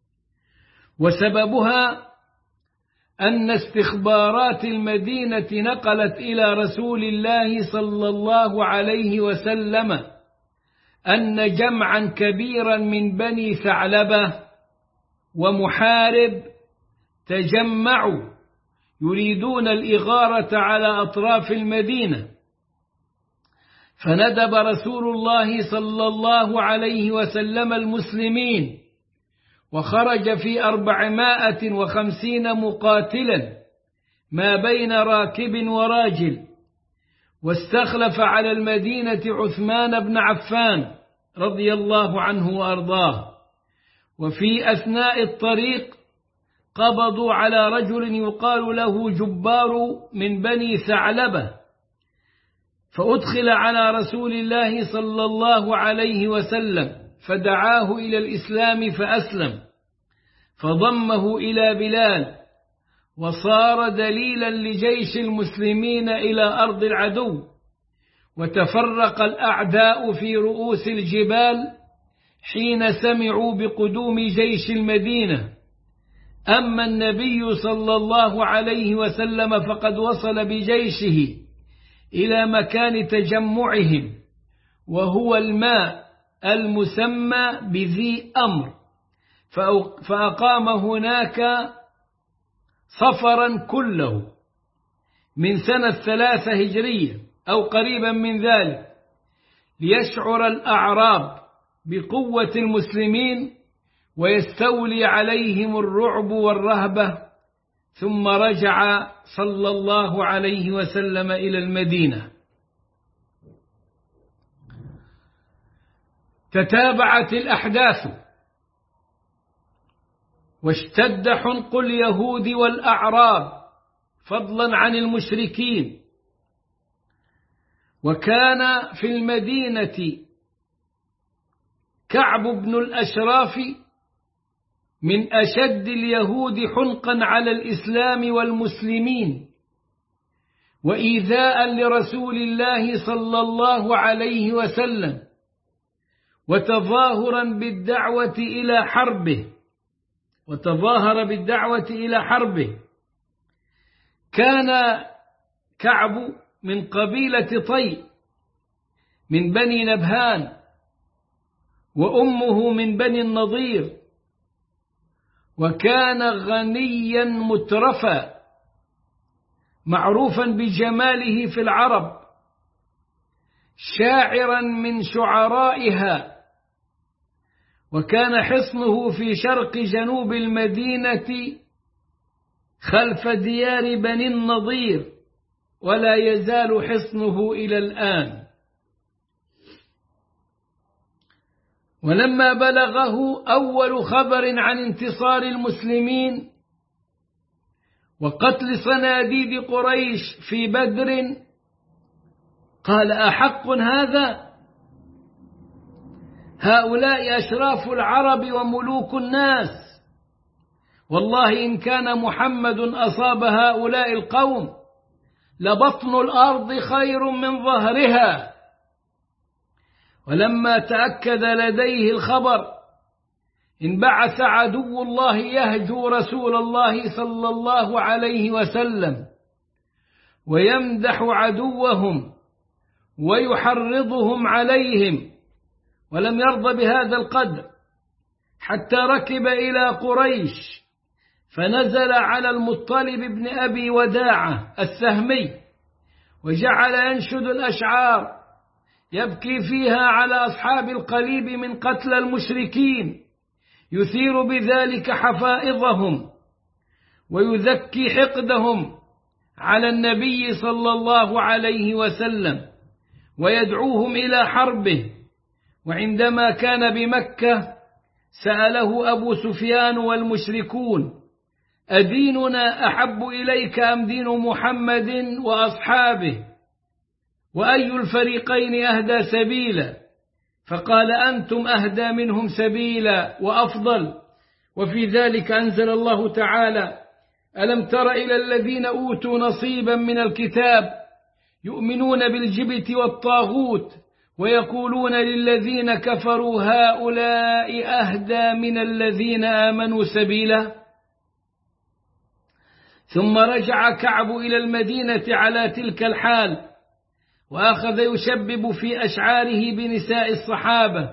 وسببها أن استخبارات المدينة نقلت إلى رسول الله صلى الله عليه وسلم أن جمعا كبيرا من بني ثعلبة ومحارب تجمعوا يريدون الإغارة على أطراف المدينة، فندب رسول الله صلى الله عليه وسلم المسلمين، وخرج في 450 مقاتلا ما بين راكب وراجل، واستخلف على المدينة عثمان بن عفان رضي الله عنه وأرضاه. وفي أثناء الطريق قبضوا على رجل يقال له جبار من بني ثعلبة، فأدخل على رسول الله صلى الله عليه وسلم فدعاه إلى الإسلام فأسلم، فضمه إلى بلال، وصار دليلا لجيش المسلمين إلى أرض العدو. وتفرق الأعداء في رؤوس الجبال حين سمعوا بقدوم جيش المدينة. أما النبي صلى الله عليه وسلم فقد وصل بجيشه إلى مكان تجمعهم، وهو الماء المسمى بذي أمر، فأقام هناك صفرا كله من سنة 3 هجرية أو قريبا من ذلك، ليشعر الأعراب بقوة المسلمين ويستولي عليهم الرعب والرهبة. ثم رجع صلى الله عليه وسلم إلى المدينة. تتابعت الأحداث واشتد حنق اليهود والأعراب فضلا عن المشركين. وكان في المدينة كعب بن الأشراف من أشد اليهود حنقا على الإسلام والمسلمين، وإيذاء لرسول الله صلى الله عليه وسلم، وتظاهر بالدعوة إلى حربه. كان كعب من قبيلة طي من بني نبهان، وأمه من بني النضير، وكان غنيا مترفا معروفا بجماله في العرب، شاعرا من شعرائها. وكان حصنه في شرق جنوب المدينة خلف ديار بني النضير، ولا يزال حصنه إلى الآن. ولما بلغه أول خبر عن انتصار المسلمين وقتل صناديد قريش في بدر، قال: أحق هذا؟ هؤلاء أشراف العرب وملوك الناس، والله إن كان محمد أصاب هؤلاء القوم لبطن الأرض خير من ظهرها. ولما تأكد لديه الخبر انبعث عدو الله يهجو رسول الله صلى الله عليه وسلم ويمدح عدوهم ويحرضهم عليهم، ولم يرضى بهذا القدر حتى ركب إلى قريش، فنزل على المطلب بن أبي وداعة السهمي وجعل ينشد الأشعار يبكي فيها على أصحاب القليب من قتل المشركين، يثير بذلك حفائظهم ويذكي حقدهم على النبي صلى الله عليه وسلم ويدعوهم إلى حربه. وعندما كان بمكة سأله أبو سفيان والمشركون: أديننا أحب إليك أم دين محمد وأصحابه؟ وأي الفريقين أهدى سبيلا؟ فقال: أنتم أهدى منهم سبيلا وأفضل. وفي ذلك أنزل الله تعالى: ألم تر إلى الذين أوتوا نصيبا من الكتاب يؤمنون بالجبت والطاغوت ويقولون للذين كفروا هؤلاء أهدى من الذين آمنوا سبيلا. ثم رجع كعب إلى المدينة على تلك الحال، وأخذ يشبب في أشعاره بنساء الصحابة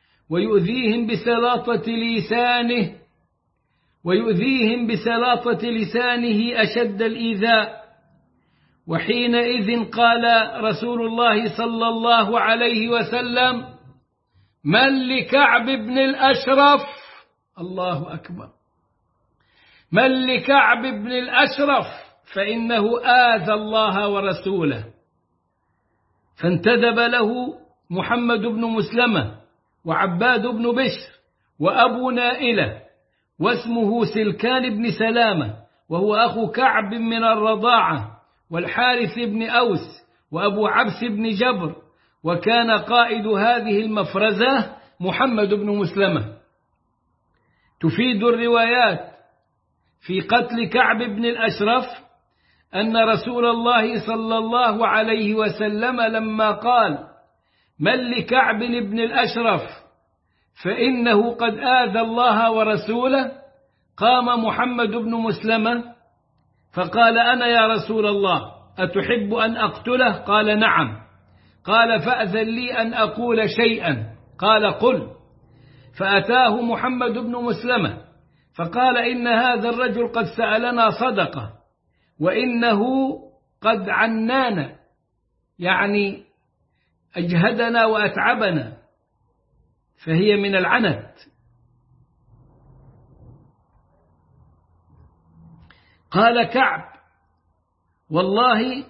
ويؤذيهم بسلاطة لسانه أشد الإيذاء. وحينئذ قال رسول الله صلى الله عليه وسلم: من لكعب بن الأشرف؟ الله أكبر! من لكعب بن الأشرف فإنه آذى الله ورسوله. فانتدب له محمد بن مسلمة وعباد بن بشر وأبو نائلة، واسمه سلكان بن سلامة، وهو أخو كعب من الرضاعة، والحارث بن أوس، وأبو عبس بن جبر، وكان قائد هذه المفرزة محمد بن مسلمة. تفيد الروايات في قتل كعب بن الأشرف أن رسول الله صلى الله عليه وسلم لما قال: من لكعب بن الأشرف فإنه قد آذى الله ورسوله، قام محمد بن مسلمة فقال: أنا يا رسول الله، أتحب أن أقتله؟ قال: نعم. قال: فأذن لي أن أقول شيئا. قال: قل. فأتاه محمد بن مسلمة فقال: إن هذا الرجل قد سألنا صدقة، وإنه قد عنانا، يعني أجهدنا وأتعبنا، فهي من العنت. قال كعب: والله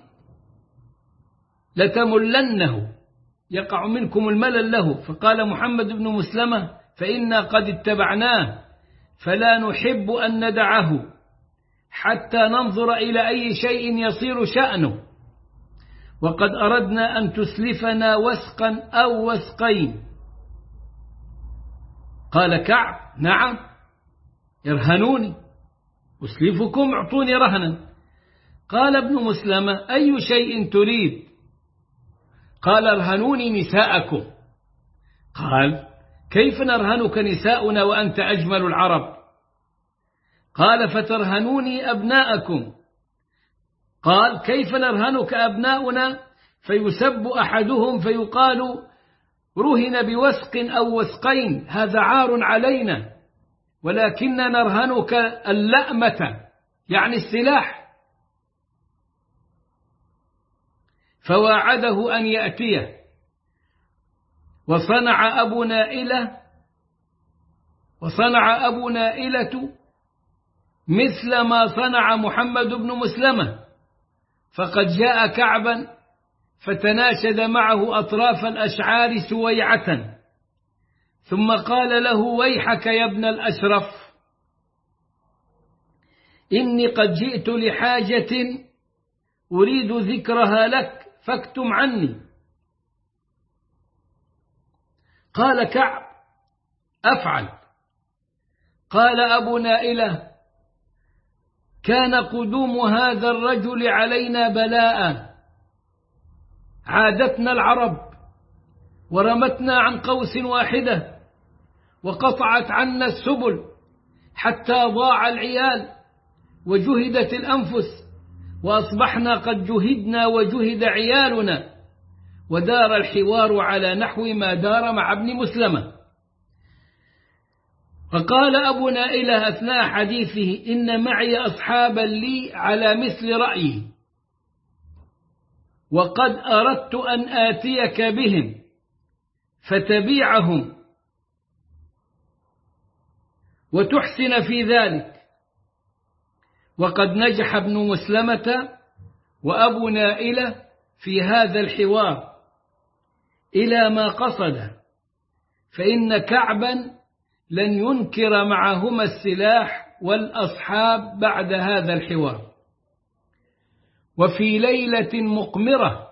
لتملنه، يقع منكم الملل له. فقال محمد بن مسلمة: فإنا قد اتبعناه فلا نحب أن ندعه حتى ننظر إلى أي شيء يصير شأنه، وقد أردنا أن تسلفنا وسقا أو وسقين. قال كعب: نعم، ارهنوني أسلفكم، اعطوني رهنا. قال ابن مسلمة: أي شيء تريد؟ قال: ارهنوني نساءكم. قال: كيف نرهنك نساؤنا وأنت أجمل العرب؟ قال: فترهنوني أبناءكم. قال: كيف نرهنك أبناؤنا فيسب أحدهم فيقال رهن بوسق أو وسقين، هذا عار علينا، ولكننا نرهنك اللأمة، يعني السلاح. فواعده أن يأتيه، وصنع أبو نائلة مثل ما صنع محمد بن مسلمة، فقد جاء كعبا فتناشد معه أطراف الأشعار سويعة، ثم قال له: ويحك يا ابن الأشرف، إني قد جئت لحاجة أريد ذكرها لك فاكتم عني. قال كعب: أفعل. قال أبو نائلة: كان قدوم هذا الرجل علينا بلاء، عادتنا العرب ورمتنا عن قوس واحدة وقطعت عنا السبل حتى ضاع العيال وجهدت الأنفس، وأصبحنا قد جهدنا وجهد عيالنا. ودار الحوار على نحو ما دار مع ابن مسلمة. فقال أبو نائلة أثناء حديثه: إن معي أصحابا لي على مثل رأيي، وقد أردت أن آتيك بهم فتبيعهم وتحسن في ذلك. وقد نجح ابن مسلمة وأبو نائلة في هذا الحوار إلى ما قصد، فإن كعبا لن ينكر معهما السلاح والأصحاب بعد هذا الحوار. وفي ليلة مقمرة،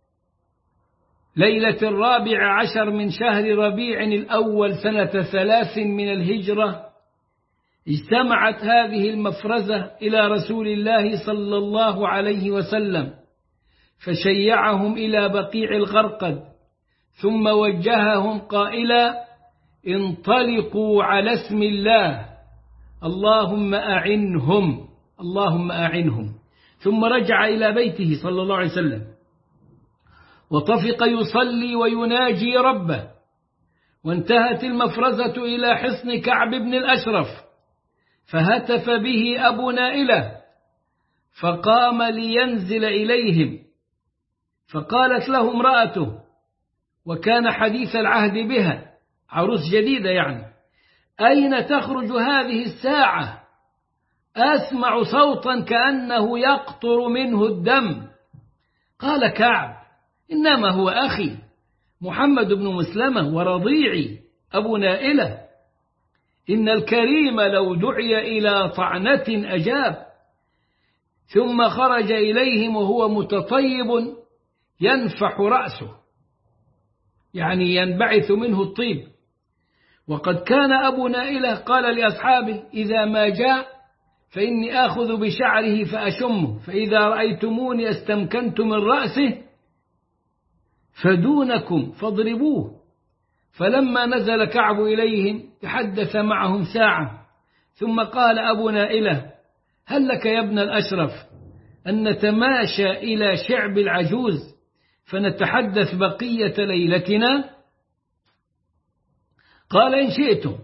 ليلة 14 من شهر ربيع الأول سنة 3 من الهجرة، اجتمعت هذه المفرزة إلى رسول الله صلى الله عليه وسلم، فشيعهم إلى بقيع الغرقد، ثم وجههم قائلا: انطلقوا على اسم الله، اللهم أعنهم، اللهم أعنهم. ثم رجع إلى بيته صلى الله عليه وسلم، وطفق يصلي ويناجي ربه. وانتهت المفرزة إلى حصن كعب بن الأشرف، فهتف به أبو نائلة، فقام لينزل إليهم، فقالت له امرأته، وكان حديث العهد بها، عروس جديدة يعني: أين تخرج هذه الساعة؟ أسمع صوتا كأنه يقطر منه الدم. قال كعب: إنما هو أخي محمد بن مسلمة ورضيعي أبو نائلة، إن الكريم لو دعي إلى طعنة أجاب. ثم خرج إليهم وهو متطيب ينفح رأسه، يعني ينبعث منه الطيب. وقد كان أبو نائلة قال لأصحابه: إذا ما جاء فإني آخذ بشعره فأشمه، فإذا رأيتموني استمكنت من رأسه فدونكم فاضربوه. فلما نزل كعب إليهم تحدث معهم ساعة، ثم قال أبو نائلة: هل لك يا ابن الأشرف أن نتماشى إلى شعب العجوز فنتحدث بقية ليلتنا؟ قال: إن شئتم.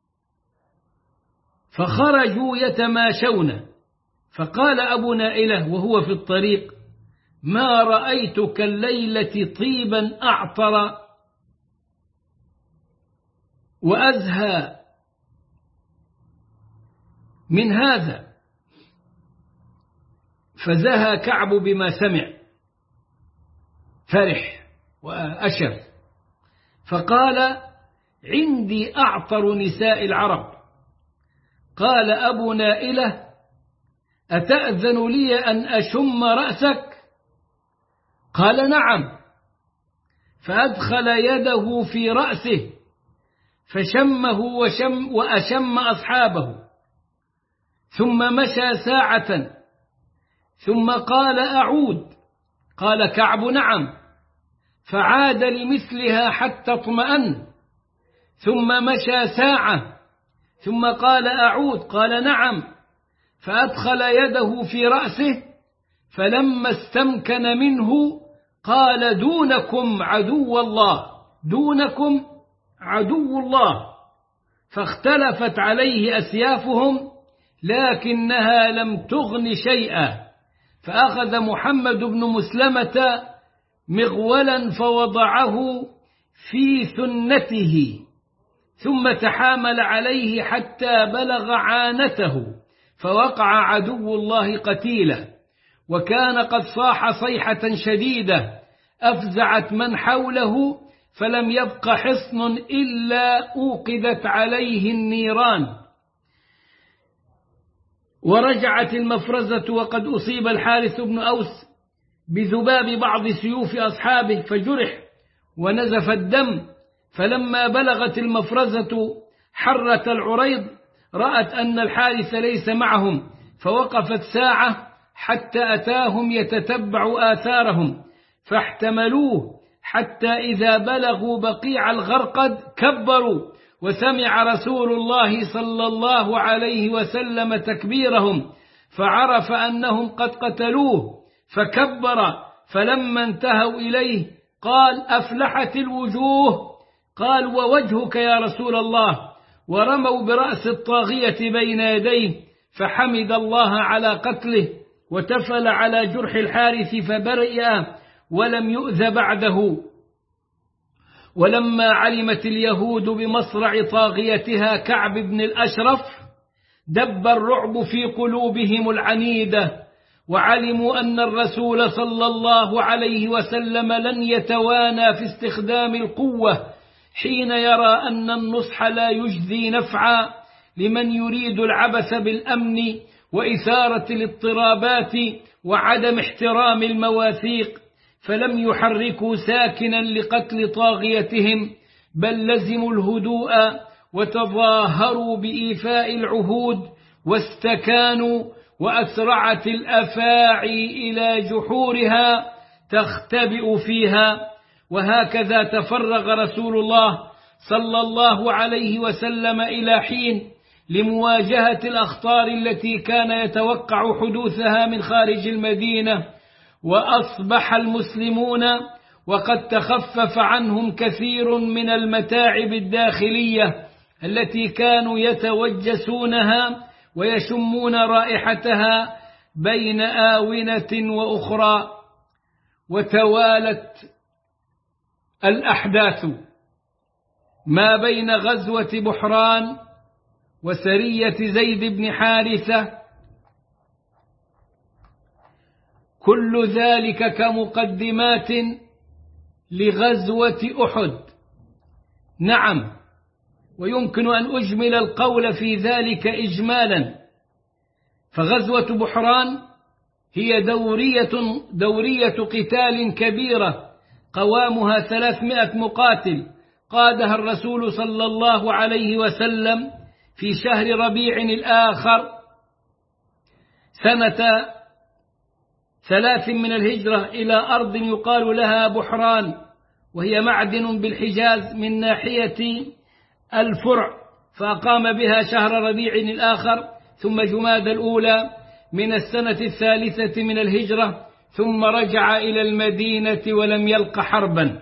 فخرجوا يتماشون. فقال أبو نائلة وهو في الطريق: ما رأيت كالليلة طيبا أعطر وأزهى من هذا. فزهى كعب بما سمع، فرح وأشر، فقال: عندي أعطر نساء العرب. قال أبو نائلة: أتأذن لي أن أشم رأسك؟ قال: نعم. فأدخل يده في رأسه فشمه وأشم أصحابه، ثم مشى ساعة، ثم قال: أعود. قال كعب: نعم. فعاد لمثلها حتى اطمأن، ثم مشى ساعة، ثم قال: أعود. قال: نعم. فأدخل يده في رأسه، فلما استمكن منه قال: دونكم عدو الله، دونكم عدو الله. فاختلفت عليه أسيافهم، لكنها لم تغن شيئا. فأخذ محمد بن مسلمة مغولا فوضعه في ثنته، ثم تحامل عليه حتى بلغ عانته، فوقع عدو الله قتيلا. وكان قد صاح صيحة شديدة أفزعت من حوله، فلم يبق حصن إلا أوقدت عليه النيران. ورجعت المفرزة وقد أصيب الحارث بن أوس بذباب بعض سيوف أصحابه فجرح ونزف الدم. فلما بلغت المفرزة حرة العريض رأت أن الحارث ليس معهم، فوقفت ساعة حتى أتاهم يتتبع آثارهم، فاحتملوه حتى إذا بلغوا بقيع الغرقد كبروا، وسمع رسول الله صلى الله عليه وسلم تكبيرهم، فعرف أنهم قد قتلوه فكبر. فلما انتهوا إليه قال: أفلحت الوجوه. قال: ووجهك يا رسول الله؟ ورموا برأس الطاغية بين يديه، فحمد الله على قتله وتفل على جرح الحارث فبرئ ولم يؤذ بعده. ولما علمت اليهود بمصرع طاغيتها كعب بن الأشرف دب الرعب في قلوبهم العنيدة، وعلموا أن الرسول صلى الله عليه وسلم لن يتوانى في استخدام القوة حين يرى أن النصح لا يجدي نفعا لمن يريد العبث بالأمن وإثارة الاضطرابات وعدم احترام المواثيق، فلم يحركوا ساكنا لقتل طاغيتهم، بل لزموا الهدوء وتظاهروا بإيفاء العهود واستكانوا، وأسرعت الأفاعي إلى جحورها تختبئ فيها. وهكذا تفرغ رسول الله صلى الله عليه وسلم إلى حين لمواجهة الأخطار التي كان يتوقع حدوثها من خارج المدينة. وأصبح المسلمون وقد تخفف عنهم كثير من المتاعب الداخلية التي كانوا يتوجسونها ويشمون رائحتها بين آونة وأخرى. وتوالت الأحداث ما بين غزوة بحران وسرية زيد بن حارثة، كل ذلك كمقدمات لغزوة أحد. نعم، ويمكن أن أجمل القول في ذلك إجمالا، فغزوة بحران هي دورية قتال كبيرة قوامها 300 مقاتل قادها الرسول صلى الله عليه وسلم في شهر ربيع الآخر سنة 3 من الهجرة إلى أرض يقال لها بحران، وهي معدن بالحجاز من ناحية الفرع، فأقام بها شهر ربيع الآخر ثم جماد الأولى من السنة 3 من الهجرة، ثم رجع إلى المدينة ولم يلق حربا.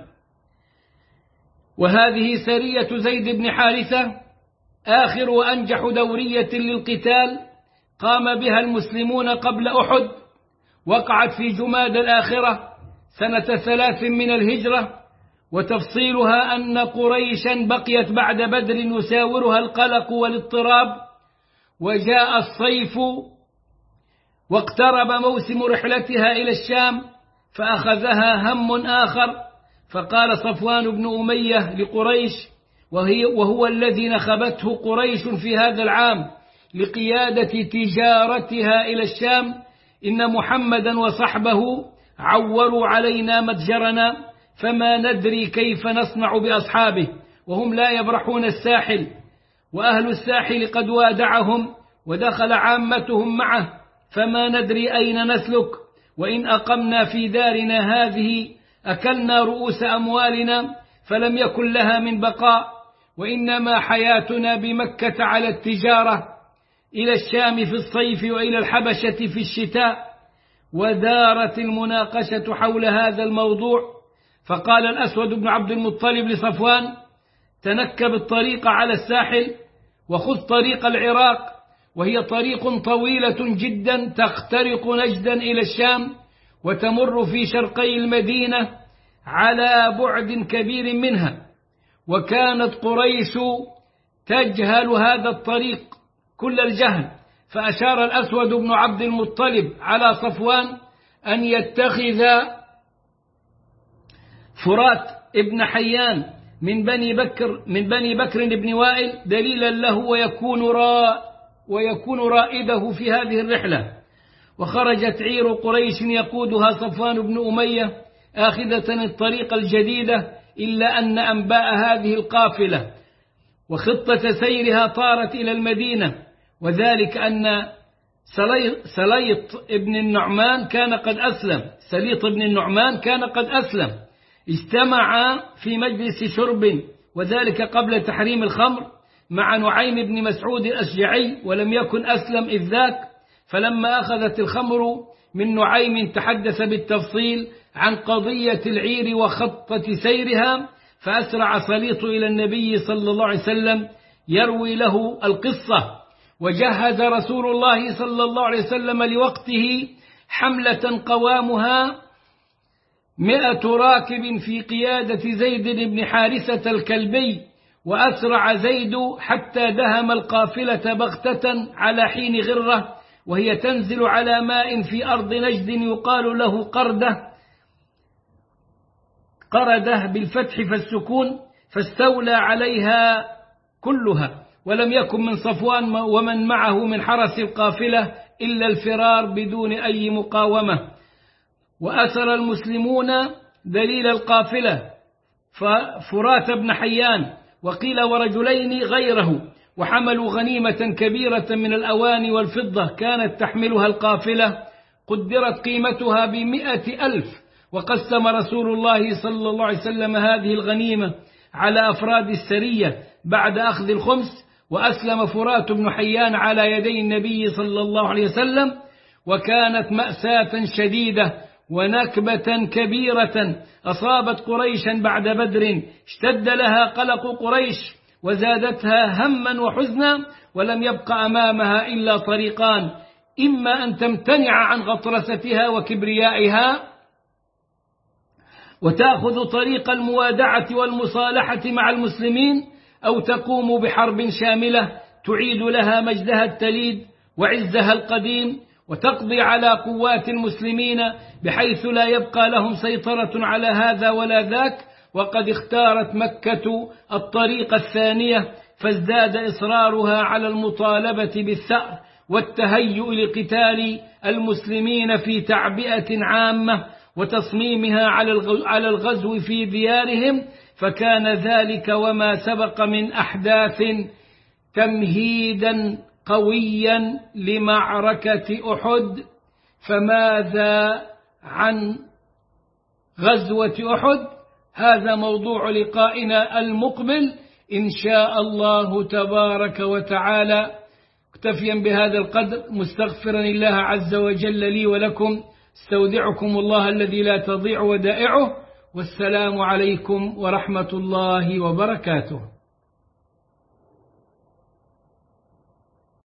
وهذه سرية زيد بن حارثة آخر وأنجح دورية للقتال قام بها المسلمون قبل أحد، وقعت في جماد الآخرة سنة 3 من الهجرة. وتفصيلها أن قريشا بقيت بعد بدر يساورها القلق والاضطراب، وجاء الصيف واقترب موسم رحلتها إلى الشام، فأخذها هم آخر، فقال صفوان بن أمية لقريش وهو الذي نخبته قريش في هذا العام لقيادة تجارتها إلى الشام: إن محمدا وصحبه عوروا علينا متجرنا، فما ندري كيف نصنع بأصحابه، وهم لا يبرحون الساحل، وأهل الساحل قد وادعهم ودخل عامتهم معه، فما ندري أين نسلك، وإن أقمنا في دارنا هذه أكلنا رؤوس أموالنا فلم يكن لها من بقاء، وإنما حياتنا بمكة على التجارة إلى الشام في الصيف وإلى الحبشة في الشتاء. ودارت المناقشة حول هذا الموضوع، فقال الأسود بن عبد المطلب لصفوان: تنكب الطريق على الساحل وخذ طريق العراق، وهي طريق طويلة جدا تخترق نجدا إلى الشام وتمر في شرقي المدينة على بعد كبير منها، وكانت قريش تجهل هذا الطريق كل الجهل. فأشار الأسود بن عبد المطلب على صفوان أن يتخذ فرات ابن حيان من بني بكر بن وائل دليلا له ويكون ويكون رائده في هذه الرحلة. وخرجت عير قريش يقودها صفوان بن أمية آخذة الطريق الجديدة، إلا أن أنباء هذه القافلة وخطة سيرها طارت إلى المدينة، وذلك أن سليط بن النعمان كان قد أسلم. اجتمع في مجلس شرب، وذلك قبل تحريم الخمر، مع نعيم بن مسعود الأشجعي، ولم يكن أسلم إذ ذاك. فلما أخذت الخمر من نعيم تحدث بالتفصيل عن قضية العير وخطة سيرها، فأسرع سليط إلى النبي صلى الله عليه وسلم يروي له القصة. وجهز رسول الله صلى الله عليه وسلم لوقته حملة قوامها 100 راكب في قيادة زيد بن حارثة الكلبي، وأسرع زيد حتى دهم القافلة بغتة على حين غرة، وهي تنزل على ماء في أرض نجد يقال له قردة بالفتح فالسكون، فاستولى عليها كلها، ولم يكن من صفوان ومن معه من حرس القافلة إلا الفرار بدون أي مقاومة. وأسر المسلمون دليل القافلة فرات بن حيان، وقيل ورجلين غيره، وحملوا غنيمة كبيرة من الأواني والفضة كانت تحملها القافلة، قدرت قيمتها ب100,000. وقسم رسول الله صلى الله عليه وسلم هذه الغنيمة على أفراد السرية بعد أخذ الخمس. وأسلم فرات بن حيان على يدي النبي صلى الله عليه وسلم، وكانت مأساة شديدة ونكبة كبيرة أصابت قريشا بعد بدر، اشتد لها قلق قريش وزادتها هما وحزنا، ولم يبق أمامها إلا طريقان: إما أن تمتنع عن غطرستها وكبريائها وتأخذ طريق الموادعة والمصالحة مع المسلمين، أو تقوم بحرب شاملة تعيد لها مجدها التليد وعزها القديم، وتقضي على قوات المسلمين بحيث لا يبقى لهم سيطرة على هذا ولا ذاك. وقد اختارت مكة الطريق الثانية، فازداد إصرارها على المطالبة بالثأر والتهيؤ لقتال المسلمين في تعبئة عامة، وتصميمها على الغزو في ديارهم. فكان ذلك وما سبق من أحداث تمهيدا قويا لمعركة أحد. فماذا عن غزوة أحد؟ هذا موضوع لقائنا المقبل إن شاء الله تبارك وتعالى. اكتفيا بهذا القدر، مستغفرا الله عز وجل لي ولكم، استودعكم الله الذي لا تضيع ودائعه، والسلام عليكم ورحمة الله وبركاته.